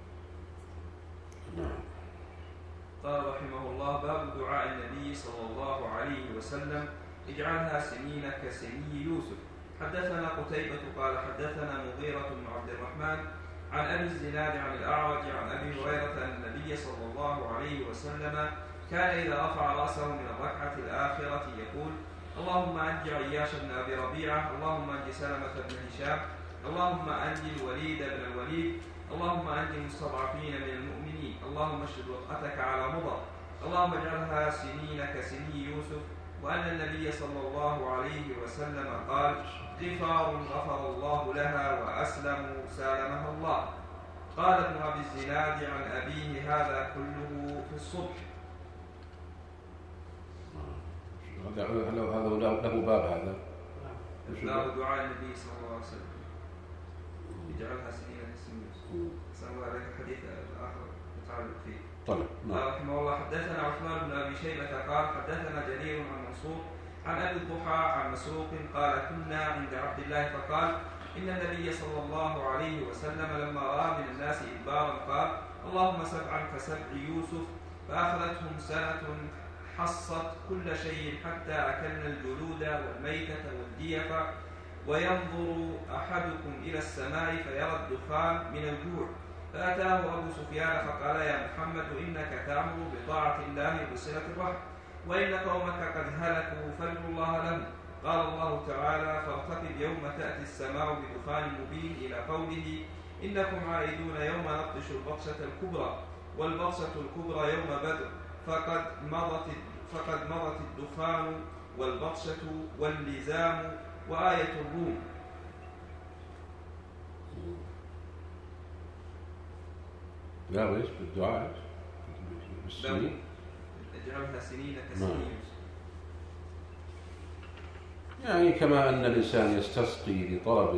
نعم. قال رحمه الله: باب دعاء النبي صلى الله عليه وسلم: اجعلها سنين كسني يوسف. حدثنا قتيبة قال حدثنا مغيرة بن عبد الرحمن عن أبي الزناد عن الأعرج عن أبي هريرة أن النبي صلى الله عليه وسلم كان إذا رفع رأسه من الركعة الآخرة يقول: اللهم أنج عياش بن أبي ربيعة، اللهم أنج سلمة بن هشام، اللهم أنج الوليد بن الوليد، اللهم أنج المستضعفين من المؤمنين، اللهم اشدد وطأتك على مضر، اللهم اجعلها سنين كسني يوسف. وأن النبي صلى الله عليه وسلم قال: غفار غفر الله لها، وأسلم سالمها الله. قال ابن أبي الزناد عن أبيه: هذا كله في الصبح. هذا له باب، هذا باب دعاء النبي صلى الله عليه وسلم اجعلها سنين كسني يوسف. سأل عليك الحديث الآخر متعلق فيه. طيب. قال رحمه الله: حدثنا عثمان بن أبي شيبة قال حدثنا جرير عن منصور عن أبي الضحى عن مسروق قال: كنا عند عبد الله فقال: إن النبي صلى الله عليه وسلم لما رأى من الناس إدبارا قال: اللهم سبعا كسبع يوسف. فأخذتهم سنة حصت كل شيء حتى أكلنا الجلود والميتة والديف، وينظر أحدكم إلى السماء فيرى الدخان من الجوع. فأتاه أبو سفيان فقال: يا محمد، إنك تأمر بطاعة الله بصلة الرحم، وإن قومك قد هلكوا فادعوا الله لهم. قال الله تعالى: فارتقب يوم تأتي السماء بدخان مبين إلى قوله: إنكم عائدون يوم نبطش البطشة الكبرى. والبطشة الكبرى يوم بدر، فقد مضت فقد مضت الدخان والبطشة واللزام وآية الروم. لا ويش بالدعاء بالسنين اجعلها سنين كسنين يوسف. يعني كما أن الإنسان يستسقي لطلب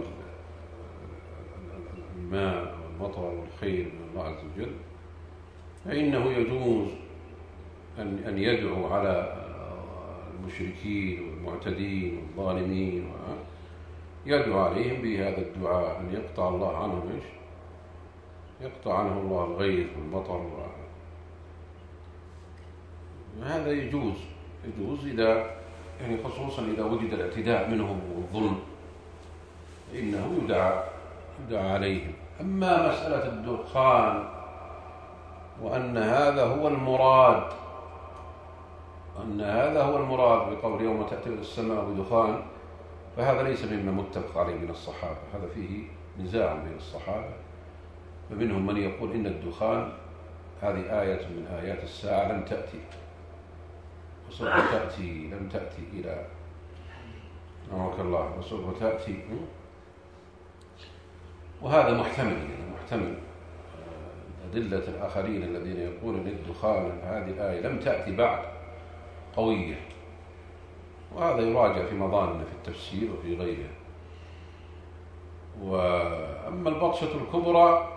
الماء والمطر والخير من الله عز وجل، فإنه يجوز أن أن يدعو على المشركين والمعتدين والظالمين، يدعو عليهم بهذا الدعاء أن يقطع الله عنهم إيش؟ يقطع عنه الله الغيث والمطر. هذا يجوز يجوز إذا يعني خصوصا إذا وجد الاعتداء منهم والظلم، إنه يدعى يدعى عليهم. أما مسألة الدخان وأن هذا هو المراد أن هذا هو المراد بقول يوم تأتي السماء بدخان، فهذا ليس مما متفق عليه من الصحابة، هذا فيه نزاع بين الصحابة، فمنهم من يقول إن الدخان هذه آية من آيات الساعة لم تأتي، وسوف تأتي لم تأتي إلى نعمك الله وسوف تأتي، وهذا محتمل يعني محتمل أدلة الآخرين الذين يقولون الدخان هذه الآية لم تأتي بعد قوية، وهذا يراجع في مظاننا في التفسير وفي غيره. وأما البطشة الكبرى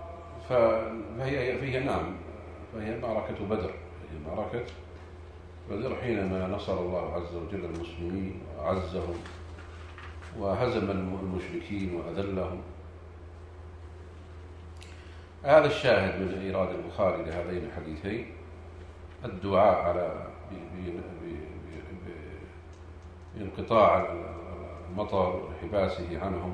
فهي فيها نعم فهي معركة بدر، هي معركة بدر حينما نصر الله عز وجل المسلمين وأعزهم وهزم المشركين وأذلهم. هذا الشاهد من إيراد البخاري لهذين الحديثين، الدعاء على بانقطاع المطر وحباسه عنهم.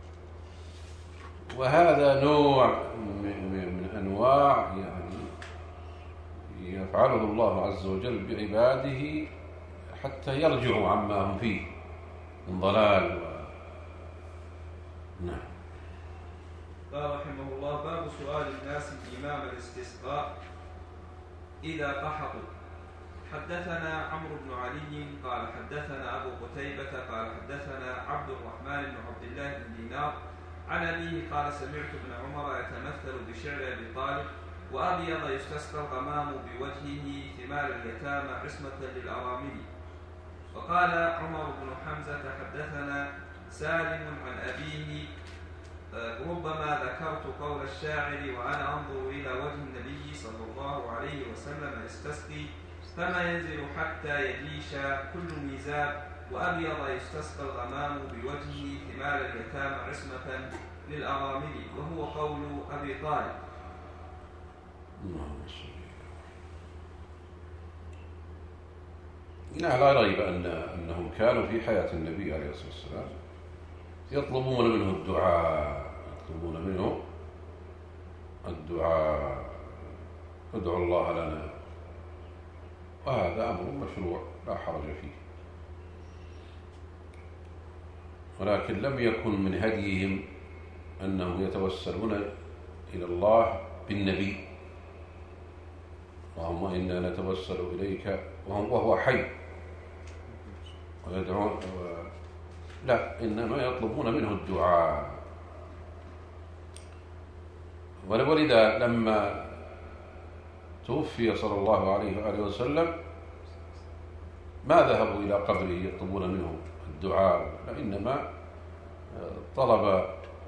وهذا نوع من أنواع يعني يفعله الله عز وجل بعباده حتى يرجعوا عما هم فيه من ضلال و... نعم. قال رحمه الله: باب سؤال الناس إمام الاستسقاء إذا قحطوا. حدثنا عمرو بن علي قال حدثنا أبو قتيبة قال حدثنا عبد الرحمن بن عبد الله بن دينار عن أبيه قال سمعت ابن عمر يتمثل بشعر أبي طالب: وأبيض يستسقى الغمام بوجهه ثمار اليتامى عصمة للأرامل. وقال عمر بن حمزة حدثنا سالم عن أبيه: ربما ذكرت قول الشاعر وأنا أنظر إلى وجه النبي صلى الله عليه وسلم يستسقي فما ينزل حتى يجيش كل ميزاب، وأبيض يستسقى الغمام بوجهه ثمار اليتامى عصمة للأرامل، وهو قول أبي طالب. لا لا ريب أن أنهم كانوا في حياة النبي عليه الصلاة والسلام يطلبون منه الدعاء يطلبون منه الدعاء ادعوا الله لنا، وهذا أمر مشروع لا حرج فيه. ولكن لم يكن من هديهم أنهم يتوسلون إلى الله بالنبي، اللهم إنا نتوسل إليك وهو حي ويدعون، لا، إنما يطلبون منه الدعاء. ولذا لما توفي صلى الله عليه وآله وسلم ما ذهبوا إلى قبره يطلبون منه الدعاء، إنما طلب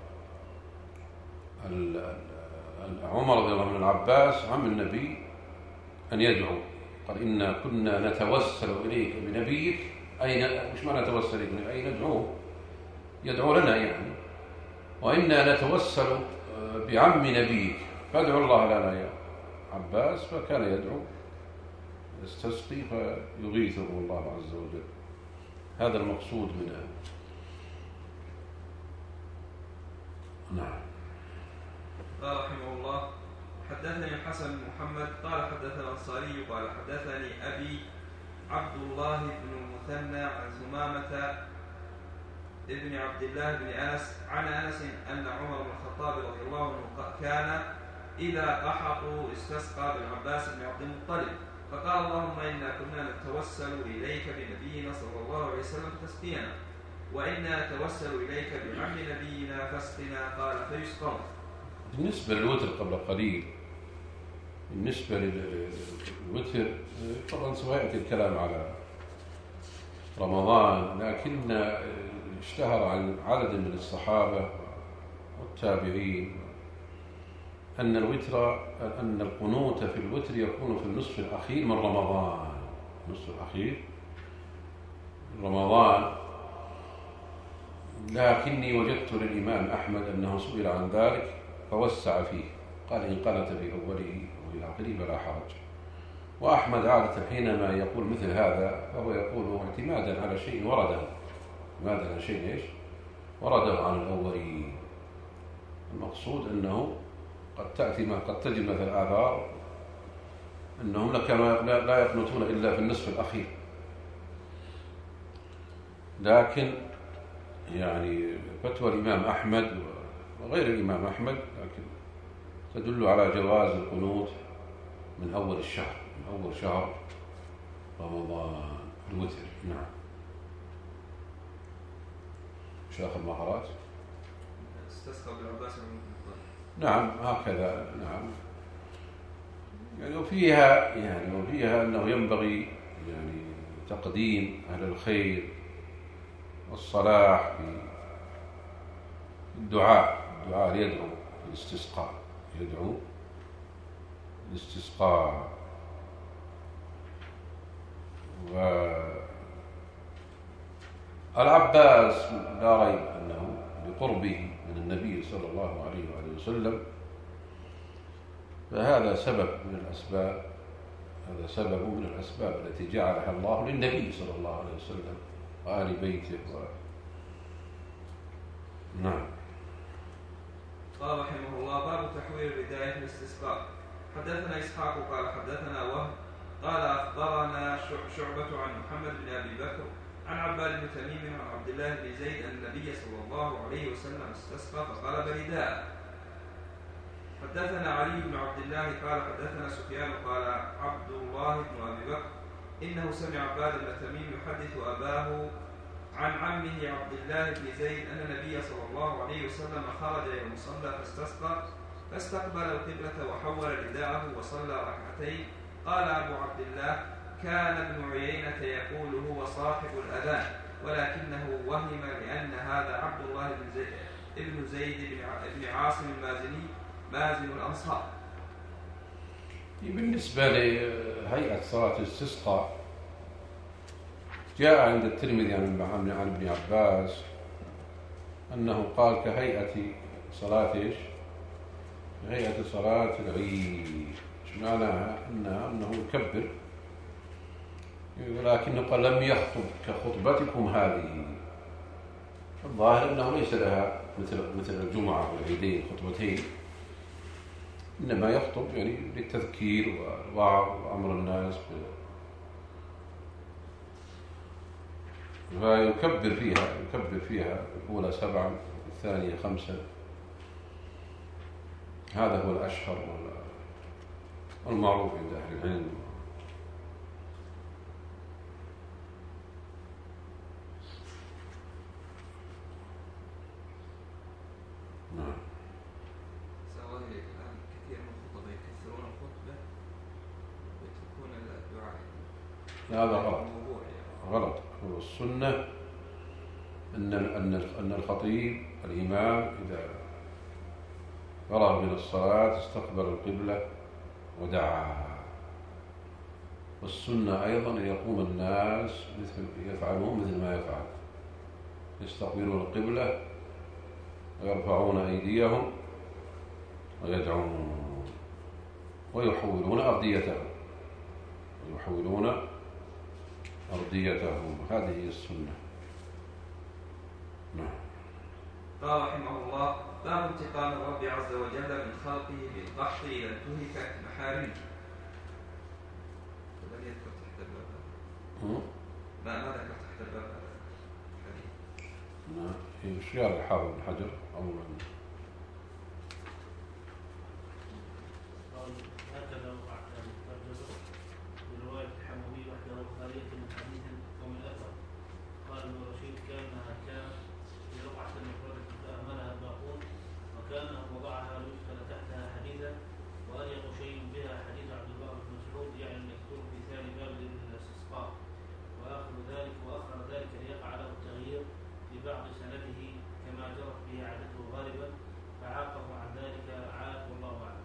عمر رضي الله عنه العباس عم النبي أن يدعو، قال إنا كنا نتوسل إليك بنبيك، أي مش ما نتوسل إليك أي ندعوه يدعو لنا يعني، وإنا نتوسل بعم نبيك فادعوا الله لنا يا عباس، فكان يدعو يستسقي فيغيثه الله عز وجل. هذا المقصود منه. نعم. قال رحمه الله: حدثني الحسن بن محمد قال حدثنا الأنصاري قال حدثني أبي عبد الله بن المثنى عن ثمامة ابن عبد الله بن أنس عن أنس أن عمر بن الخطاب رضي الله عنه كان إذا قحطوا استسقى بالعباس بن عبد المطلب فقال: اللهم إنا كنا نتوسل إليك بنبينا صلى الله عليه وسلم تسقينا، وإنا نتوسل إليك بعم نبينا فاسقنا. قال: فيسقون. بالنسبة للوتر قبل قليل، بالنسبة للوتر طبعا سيأتي الكلام على رمضان، لكن اشتهر عن عدد من الصحابة والتابعين أن الوتر أن القنوت في الوتر يكون في النصف الأخير من رمضان، النصف الأخير من رمضان. لكني وجدت للإمام أحمد أنه سئل عن ذلك فوسع فيه، قال إن قنت في أوله وفي آخره فلا حرج. وأحمد عادة حينما يقول مثل هذا فهو يقول اعتمادا على شيء ورده، اعتمادا على شيء إيش ورده عن الأولين. المقصود أنه قد تأتي ما قد تجد مثل آثار أنهم لا يقنطون إلا في النصف الأخير، لكن يعني فتوى الإمام أحمد وغير الإمام أحمد لكن تدل على جواز القنوت من أول الشهر، من أول شهر رمضان الوتر. نعم. مش آخر مهارات استسقى بالعباس بن عبد المطلب. نعم هكذا. نعم يعني وفيها يعني وفيها أنه ينبغي يعني تقديم أهل الخير والصلاح في الدعاء الدعاء يدعو الاستسقاء يدعو الاستسقاء والعباس لا ريب أنه بقربه من النبي صلى الله عليه وآله وسلم فهذا سبب من الأسباب هذا سبب من الأسباب التي جعلها الله للنبي صلى الله عليه وسلم وآل بيته و... نعم. قال رحمه الله: باب تحويل الرداء في الاستسقاء. حدثنا إسحاق قال حدثنا وهب قال أخبرنا شعبة عن محمد بن أبي بكر عن عباد بن تميم عن عبد الله بن زيد أن النبي صلى الله عليه وسلم استسقى فقلب رداء. حدثنا علي بن عبد الله قال حدثنا سفيان قال عبد الله بن أبي بكر إنه سمع عباد بن تميم يحدث أباه عن عمه عبد الله بن زيد أن النبي صلى الله عليه وسلم خرج إلى المصلى فاستسقى فاستقبل القبلة وحول رداءه وصلى ركعتين. قال أبو عبد الله: كان ابن عيينة يقول هو صاحب الأذان ولكنه وهم لأن هذا عبد الله بن زيد ابن زيد بن عاصم المازني مازن الأنصار. بالنسبة لهيئة صلاة الاستسقاء جاء عند الترمذي عن ابن عباس أنه قال كهيئة صلاة إيش؟ هيئة صلاة العيد. ايش معناها؟ أنها أنه يكبر ولكنه قال لم يخطب كخطبتكم هذه. الظاهر أنه ليس لها مثل مثل الجمعة والعيدين خطبتين، إنما يخطب يعني للتذكير والوعظ وأمر الناس ب... فيكبر فيها يكبر فيها الأولى سبعا الثانية خمسا. هذا هو الأشهر والمعروف عند أهل العلم. نعم. سواء الآن كثير من الخطبة يكثرون الخطبة ويتركون الدعاء. هذا غلط غلط. والسنة أن أن أن الخطيب الإمام إذا فرغ من الصلاة استقبل القبلة ودعا. والسنة أيضا أن يقوم الناس مثل يفعلون مثل ما يفعل، يستقبلون القبلة ويرفعون أيديهم ويدعون ويحولون أرضيتهم ويحولون أرضيتهم. هذه هي السنة. نعم. قال رحمه الله: باب انتقام الرب عز وجل من خلقه بالقحط إذا انتهكت محارمه. لم يذكر تحت الباب هذا. ما ما ذكر تحت الباب هذا الحديث. نعم. في أشياء الحافظ بن حجر أولا. هكذا وقع برواية الحموي وحده خالية من حديث ومن أثر. قال ابن رشيد: كانها كان في رقعة مفردة فأهملها الباقون وكانه وضعها ليدخل تحتها حديثا وأليق شيء بها حديث عبد الله بن مسعود يعني المذكور في ثاني باب الاستسقاء، وآخر ذلك وآخر ذلك ليقع له التغيير في بعض سنده كما جرت به عادته غالبا فعاقه عن ذلك عاد والله أعلم.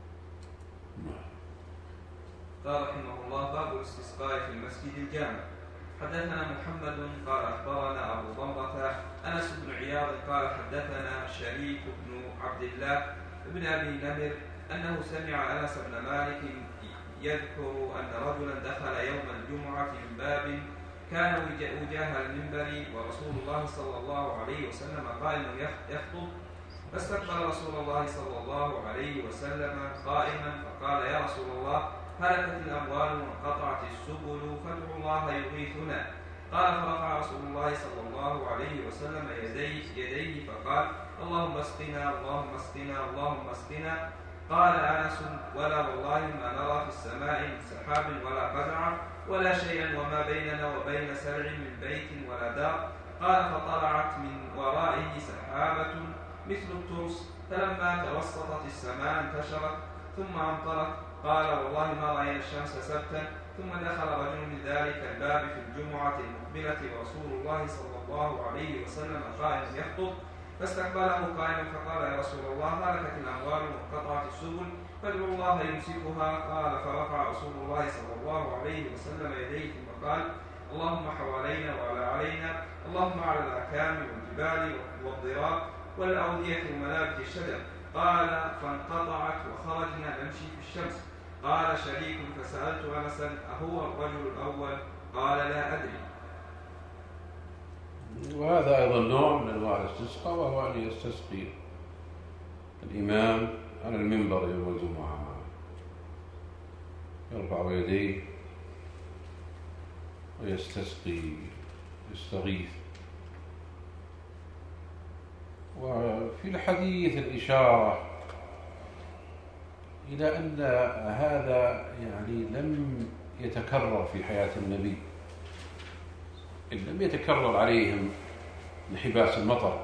قال رحمه الله: باب الاستسقاء في المسجد الجامع. حدثنا محمد قال أخبرنا أبو ضمرة أنس بن عياض قال حدثنا شريك بن عبد الله بن أبي نمر أنه سمع أنس بن مالك يذكر أن رجلا دخل يوم الجمعة من باب كان وجاه المنبر ورسول الله صلى الله عليه وسلم قائم يخطب، فاستقبل رسول الله صلى الله عليه وسلم قائما فقال: يا رسول الله، هلكت الأموال وانقطعت السبل فادعوا الله يغيثنا. قال: فرفع رسول الله صلى الله عليه وسلم يديه, يديه فقال: اللهم اسقنا اللهم اسقنا اللهم اسقنا. قال أنس: ولا والله ما نرى في السماء من سحاب ولا قزعة ولا شيئا وما بيننا وبين سرع من بيت ولا دار. قال: فطلعت من ورائه سحابة مثل الترس، فلما توسطت السماء انتشرت ثم أمطرت. قال والله ما رأينا الشمس سبتا. ثم دخل رجل من ذلك الباب في الجمعة المقبلة ورسول الله صلى الله عليه وسلم قائم يخطب، فاستقبله قائما فقال يا رسول الله هلكت الأموال وانقطعت السبل فادعوا الله يمسكها. قال فرفع رسول الله صلى الله عليه وسلم يديه ثم قال اللهم حوالينا وعلى علينا، اللهم على الأكام والجبال والضراب والأودية ومنابت الشجر. قال فانقطعت وخرجنا نمشي في الشمس. قال شريك فسألت أنسا أهو الرجل الأول؟ قال لا أدري. وهذا أيضا نوع من أنواع الاستسقاء، وهو أن يستسقي الإمام على المنبر يوم الجمعة، يرفع يديه ويستسقي، يستغيث. وفي الحديث الإشارة إلى أن هذا يعني لم يتكرر في حياة النبي، إن لم يتكرر عليهم انحباس المطر.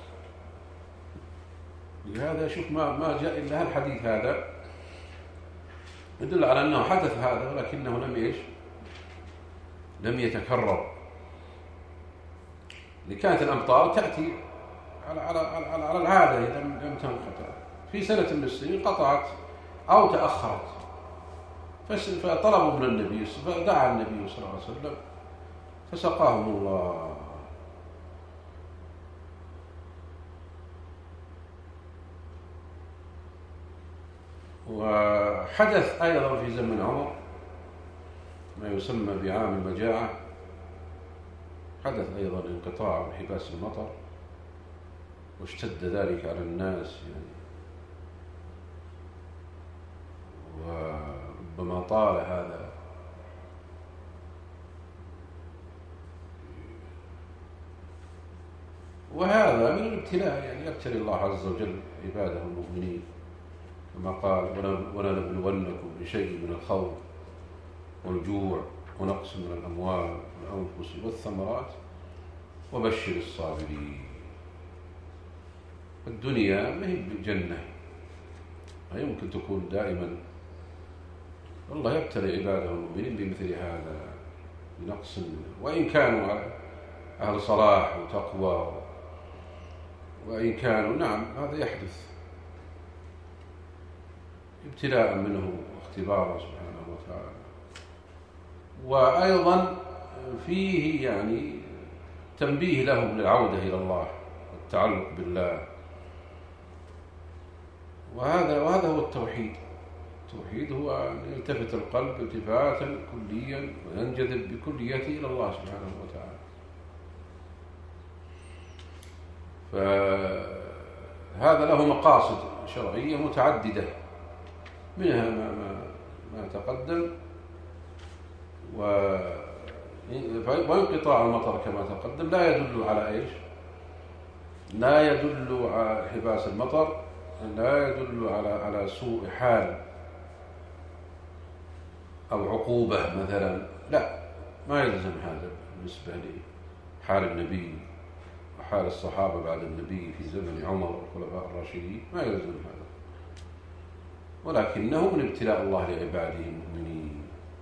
لهذا شوف ما ما جاء إلا الحديث هذا يدل على أنه حدث هذا، ولكنه لم إيش لم يتكرر. لكانت الأمطار تأتي على على على, على العادة إذا لم تنقطع. في سنة من السنين قطعت أو تأخرت، فطلبوا من النبي، فدعا النبي صلى الله عليه وسلم فسقاهم الله. وحدث أيضا في زمن عمر ما يسمى بعام المجاعة، حدث أيضا انقطاع وانحباس المطر، واشتد ذلك على الناس يعني، وربما طال هذا. وهذا من الابتلاء، يعني يبتلي الله عز وجل عباده المؤمنين كما قال ولنبلونكم بشيء من الخوف والجوع ونقص من الأموال والأنفس والثمرات وبشر الصابرين. الدنيا ما هي بجنة، ما يمكن تكون دائما. الله يبتلي عباده المؤمنين بمثل هذا بنقص، وإن كانوا أهل صلاح وتقوى، وإن كانوا نعم هذا يحدث ابتلاء منه واختبارا سبحانه وتعالى. وأيضا فيه يعني تنبيه لهم للعودة إلى الله والتعلق بالله، وهذا وهذا هو التوحيد. التوحيد هو أن يلتفت القلب التفاتا كليا وينجذب بكليته إلى الله سبحانه وتعالى. فهذا له مقاصد شرعية متعددة، منها ما, ما, ما تقدم، وانقطاع المطر كما تقدم لا يدل على إيش؟ لا يدل على انحباس المطر، لا يدل على على سوء حال أو عقوبة مثلا، لا، ما يلزم هذا بالنسبة لحال النبي وحال الصحابة بعد النبي في زمن عمر والخلفاء الراشدين، ما يلزم هذا، ولكنه من ابتلاء الله لعباده المؤمنين.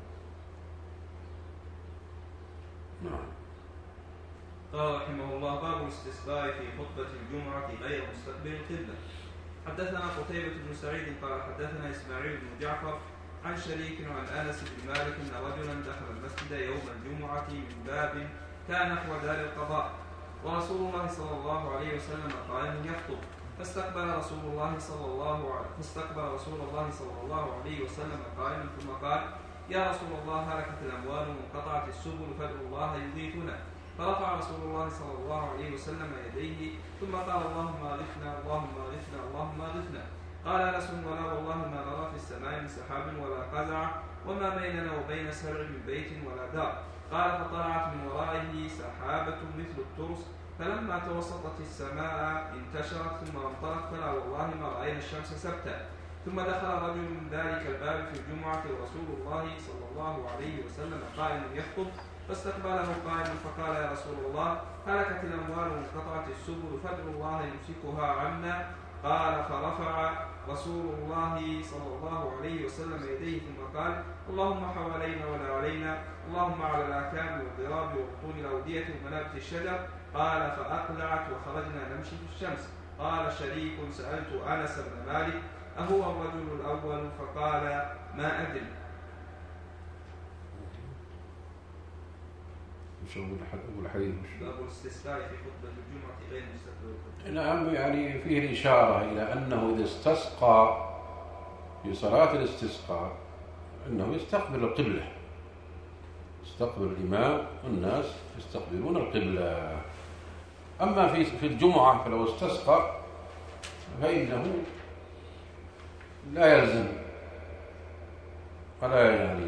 نعم. قال رحمه الله باب الاستسقاء في خطبة الجمعة غير مستقبل القبلة. حدثنا قتيبة بن سعيد قال حدثنا إسماعيل بن جعفر عن شريك عن أنس بن مالك أن رجلا دخل المسجد يوم الجمعة من باب كان نحو دار القضاء، ورسول الله صلى الله عليه وسلم قائم يخطب، فاستقبل رسول الله صلى الله عليه فاستقبل رسول الله صلى الله عليه وسلم قائما ثم قال يا رسول الله هلكت الأموال وانقطعت السبل فادعوا الله يغيثنا. فرفع رسول الله صلى الله عليه وسلم يديه ثم قال اللهم اغثنا اللهم اغثنا اللهم اغثنا. قال أنس ولا والله ما نرى في السماء من سحاب ولا قزع وما بيننا وبين سرع من بيت ولا دار. قال فطلعت من ورائه سحابة مثل الترس، فلما توسطت السماء انتشرت ثم امطرت، فلا والله ما رأينا الشمس سبتا. ثم دخل رجل من ذلك الباب في الجمعة ورسول الله صلى الله عليه وسلم قائم يخطب، فاستقبله قائما فقال يا رسول الله هلكت الأموال وانقطعت السبل فادعوا الله يمسكها عنا. قال فرفع رسول الله صلى الله عليه وسلم يديه ثم قال اللهم حوالينا ولا علينا، اللهم على الآكام والضراب وبطون الأودية ومنابت الشجر. قال فأقلعت وخرجنا نمشي في الشمس. قال شريك سألت أنس بن مالك أهو الرجل الأول؟ فقال ما أدري. مش أقول الحديث مش باب الاستسقاء في خطبة الجمعة غير مستقبل. نعم، يعني فيه الإشارة إلى أنه إذا استسقى في صلاة الاستسقاء أنه يستقبل القبلة، يستقبل الإمام والناس يستقبلون القبلة. أما في في الجمعة فلو استسقى فإنه لا يلزم ولا يعني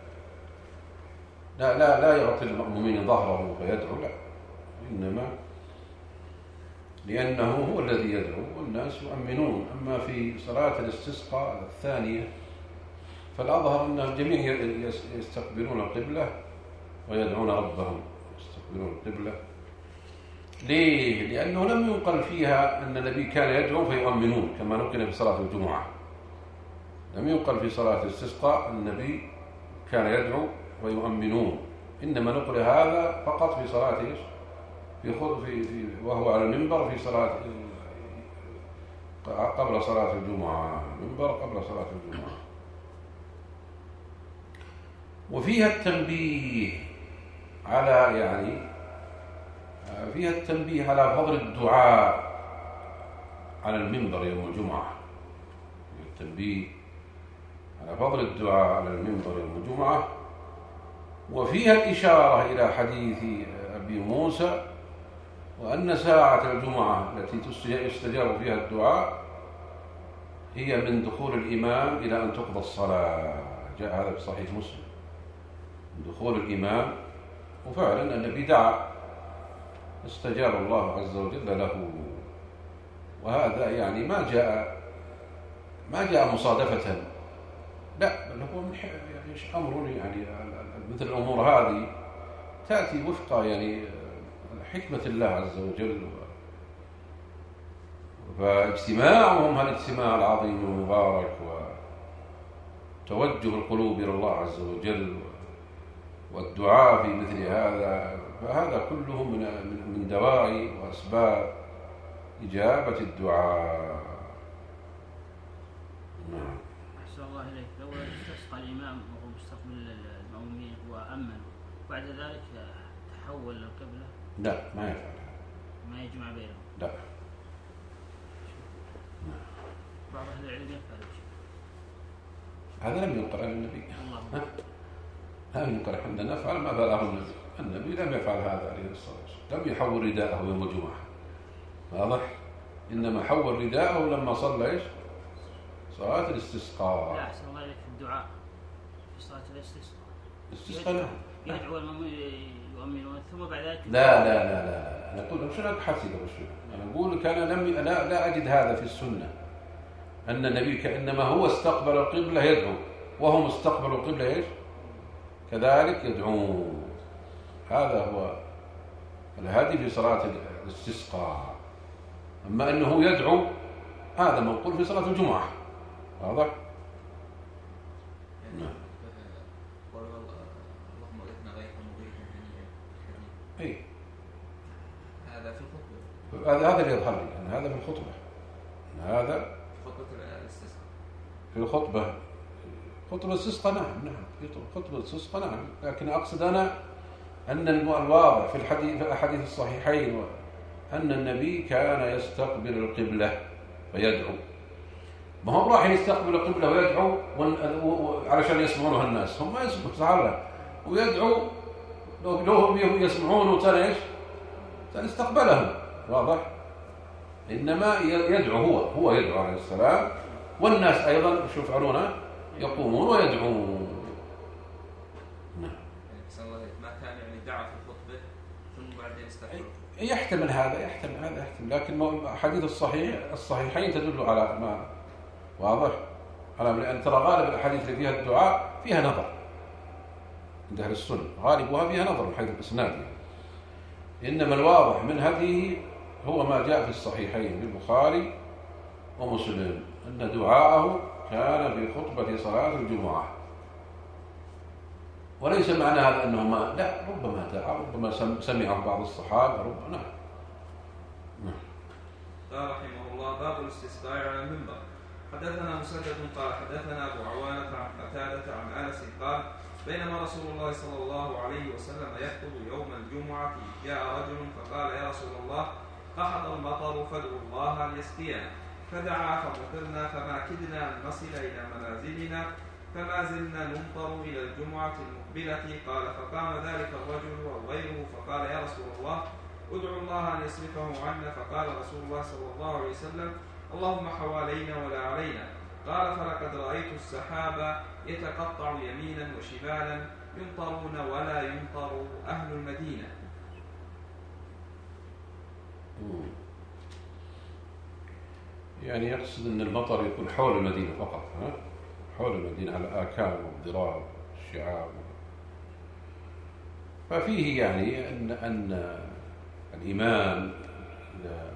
لا لا لا يعطي المأمومين ظهره فيدعو، لا، إنما لأنه هو الذي يدعو والناس يؤمنون. أما في صلاة الاستسقاء الثانية فالأظهر أن الجميع يستقبلون القبلة ويدعون ربهم، يستقبلون القبلة. ليه؟ لأنه لم ينقل فيها أن النبي كان يدعو فيؤمنون كما نقل في صلاة الجمعة. لم ينقل في صلاة الاستسقاء النبي كان يدعو ويؤمنون، إنما نقل هذا فقط في صلاة إيش؟ في خطبة في, في وهو على المنبر في صلاة قبل صلاة الجمعة، منبر قبل صلاة الجمعة. وفيها التنبيه على يعني فيها التنبيه على فضل الدعاء على المنبر يوم الجمعة، التنبيه على فضل الدعاء على المنبر يوم الجمعة. وفيها الإشارة إلى حديث أبي موسى وأن ساعة الجمعة التي يستجاب فيها الدعاء هي من دخول الإمام إلى أن تقضى الصلاة، جاء هذا في صحيح مسلم، من دخول الإمام. وفعلا النبي دعا استجاب الله عز وجل له. وهذا يعني ما جاء ما جاء مصادفة، لا، بل هو من يعني أمر يعني مثل الأمور هذه تأتي وفق يعني حكمة الله عز وجل. فاجتماعهم هالاجتماع العظيم المبارك وتوجه القلوب إلى الله عز وجل والدعاء في مثل هذا، فهذا كله من من دواعي وأسباب إجابة الدعاء. نعم. أحسن الله إليك. لو استسقى الإمام وهو مستقبل المأمومين وأمن بعد ذلك تحول للقبلة، لا، ما يفعل، ما يجمع بينهم، لا. بعض أهل العلم يفعل شيء. هذا لم ينقل عن النبي، لم ينقل عندنا نفعل ما فعله النبي. النبي لم يفعل هذا عليه الصلاة والسلام، لم يحول رداءه يوم الجمعة، واضح؟ إنما حول رداءه لما صلى إيش؟ صلاة الاستسقاء. لا، أحسن الله إليك في الدعاء في صلاة الاستسقاء. الاستسقاء لا. يدعو المأمومين يؤمنون ثم بعد ذلك لا لا لا لا أنا أقول مش أنا أبحث إذا مش أنا أقول كان لم لا لا أجد هذا في السنة أن النبي كإنما هو استقبل القبلة يدعو وهم استقبلوا القبلة إيش؟ كذلك يدعون. هذا هو الهدي في صلاة الاستسقاء. أما أنه يدعو هذا منقول في صلاة الجمعة، واضح؟ نعم. اللهم اغثنا غيثا مغيثا هنيئا. اي هذا في الخطبة. هذا هذا اللي يظهر لي أن هذا في الخطبة، هذا في خطبة الاستسقاء. في الخطبة خطبة الاستسقاء نعم نعم في خطبة الاستسقاء نعم، لكن أقصد أنا أن الواضح في الحديث في الأحاديث الصحيحين أن النبي كان يستقبل القبلة ويدعو. ما هو راح يستقبل القبلة ويدعو علشان يسمعونها الناس، هم ما يسمعون صحابة ويدعو لو لو هم يسمعون وتنا إيش تنا استقبلهم، واضح؟ إنما يدعو هو هو يدعو عليه السلام، والناس أيضا شو يفعلون؟ يقومون ويدعون. نعم. ما كان يعني دعا في الخطبة ثم بعدين استقبل. يحتمل هذا يحتمل هذا يحتمل، لكن حديث الصحيح الصحيحين تدل على ما واضح على لأن ترى غالب الأحاديث اللي فيها الدعاء فيها نظر عند أهل السنة، غالبها فيها نظر من حيث الإسناد، إنما الواضح من هذه هو ما جاء في الصحيحين في البخاري ومسلم. أن دعاءه كان في خطبة صلاة الجمعة، وليس معنى هذا أنه ما لا، ربما دعا، ربما سمعه بعض الصحابة، ربما نعم. قال رحمه الله: باب الاستسقاء على المنبر. حدثنا مسدد قال حدثنا أبو عوانة عن قتادة عن أنس قال: بينما رسول الله صلى الله عليه وسلم يخطب يوم الجمعة جاء رجل فقال: يا رسول الله، قحط المطر فادعوا الله أن يسقينا. فدعا فمطرنا فما كدنا أن نصل إلى منازلنا فما زلنا نمطر إلى الجمعة المقبلة. قال: فقام ذلك الرجل أو غيره فقال: يا رسول الله، ادعوا الله أن يصرفه عنا. فقال رسول الله صلى الله عليه وسلم: اللهم حوالينا ولا علينا. قال: فلقد رأيت السحاب يتقطع يمينا وشمالا يمطرون ولا يمطر أهل المدينة. يعني يقصد أن المطر يكون حول المدينة فقط، ها؟ حول المدينة على آكام والضراب والشعاب. ففيه يعني أن أن الإمام إذا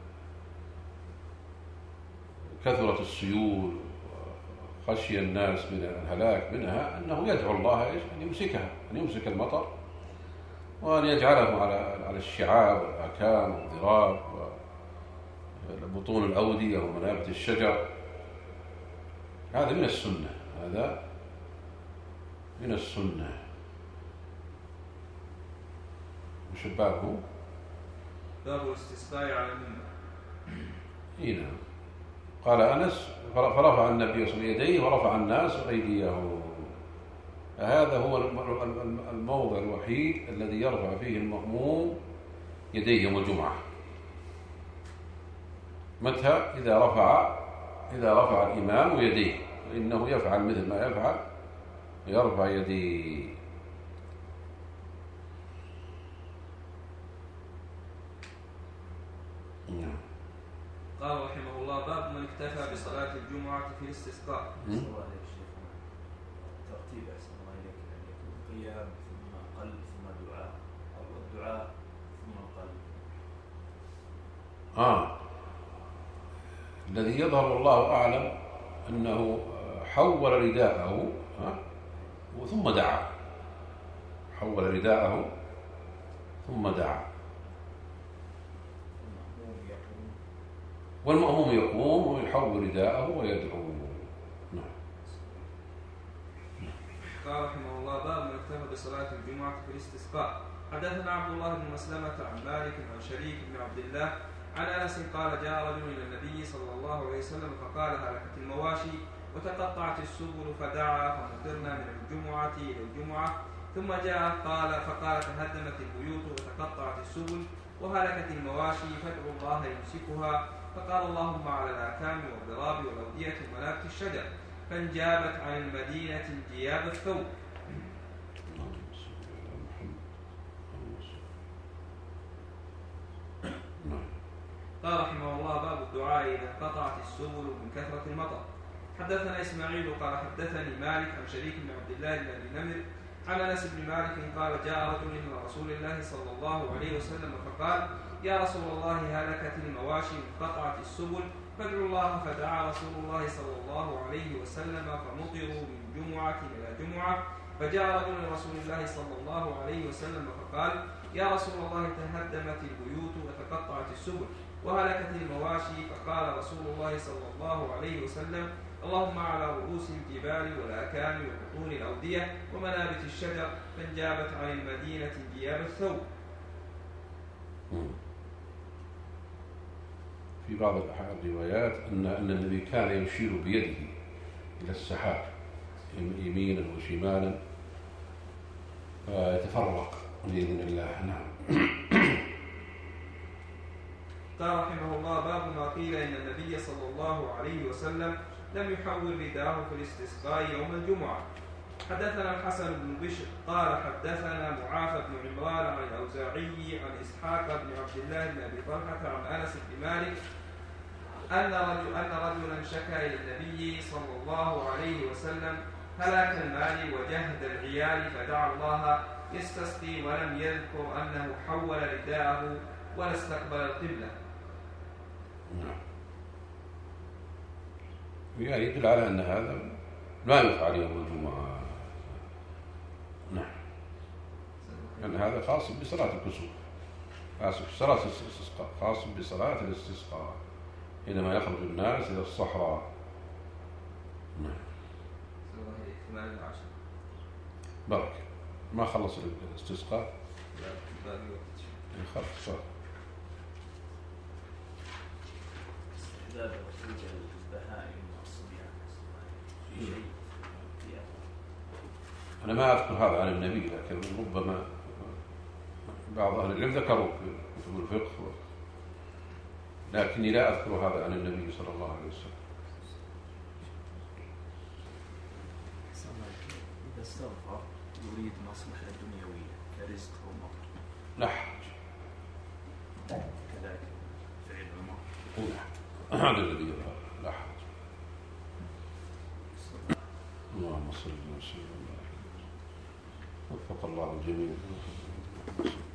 كثرت السيول وخشي الناس من الهلاك منها أنه يدعو الله أن يمسكها، أن يمسك المطر وأن يجعله على على الشعاب والآكام والضراب وبطون الأودية ومنابت الشجر. هذا من السنة، هذا من السنة. وش بابه؟ باب الاستسقاء على المنبر. إيه نعم. قال أنس: فرفع النبي صلى الله عليه وسلم يديه ورفع الناس أيديهم. هذا هو الموضع الوحيد الذي يرفع فيه المأموم يديه يوم الجمعة. متى؟ إذا رفع إذا رفع الإمام يديه، فإنه يفعل مثل ما يفعل، يرفع يديه. قال رحمه الله: باب من اكتفى بصلاة الجمعة في الاستسقاء. ترتيب أحسن الله إليك، يعني يكون قيام ثم قلب ثم دعاء، أو الدعاء ثم القلب. آه الذي يظهر والله أعلم أنه حول رداءه ثم دعا، حول رداءه ثم دعا. والمأموم يقوم ويحول رداءه ويدعو. نعم. قال رحمه الله: باب من اكتفى بصلاة الجمعة في الاستسقاء. حدثنا عبد الله بن مسلمة عن مالك عن شريك بن عبد الله عن أنس قال: جاء رجل إلى النبي صلى الله عليه وسلم فقال: هلكت المواشي وتقطعت السبل فدعا فمطرنا من الجمعة إلى الجمعة. ثم جاء قال فقال: تهدمت البيوت وتقطعت السبل وهلكت المواشي فادعوا الله يمسكها. فقال: اللهم على الآكام والضراب والأودية ومنابت الشجر. فانجابت عن المدينة انجياب الثوب. قال رحمه الله: باب الدعاء إذا انقطعت السبل من كثرة المطر. حدثنا إسماعيل قال حدثني مالك عن شريك بن عبد الله بن أبي نمر عن أنس بن مالك قال: جاء رجل إلى رسول الله صلى الله عليه وسلم فقال: يا رسول الله، هلكت المواشي وانقطعت السبل فادعوا الله. فدعا رسول الله صلى الله عليه وسلم فمطروا من جمعة إلى جمعة. فجاء رجل لرسول الله صلى الله عليه وسلم فقال: يا رسول الله، تهدمت البيوت وتقطعت السبل وهلكت المواشي. فقال رسول الله صلى الله عليه وسلم: اللهم على رؤوس الجبال والآكام وبطون الأودية ومنابت الشجر. فانجابت عن المدينة انجياب الثوب. في بعض الروايات أن أن النبي كان يشير بيده إلى السحاب يمينا وشمالا فيتفرق بإذن الله. نعم. قال رحمه الله: باب ما قيل إن النبي صلى الله عليه وسلم لم يحول رداءه في الاستسقاء يوم الجمعة. حدثنا الحسن بن بشر قال حدثنا معافى بن عمران عن الأوزاعي عن إسحاق بن عبد الله بن أبي طلحة عن أنس بن مالك أن رجل أن رجلا شكا إلى النبي صلى الله عليه وسلم هلاك المال وجهد العيال فدعا الله يستسقي ولم يذكر أنه حول رداءه ولا استقبل القبلة. يعني يدل على أن هذا لا يفعل يوم الجمعة. نعم، لأن هذا خاص بصلاة الكسوف، خاص بصلاة الاستسقاء، خاص بصلاة الاستسقاء حينما يخرج الناس إلى الصحراء. نعم. بارك ما خلص الاستسقاء؟ لا خلص. استحباب خروج البهائم والصبيان شيء. أنا ما أذكر هذا عن النبي، لكن ربما بعض أهل العلم ذكروا في كتب الفقه، لكني لا أذكر هذا عن النبي صلى الله عليه وسلم. إذا استغفر يريد مصلحة دنيوية كرزق أو مطر لا حرج، كذلك فعل عمر. هذا الذي يظهر، لا حرج. اللهم صل وسلم وبارك. وفق الله الجميع.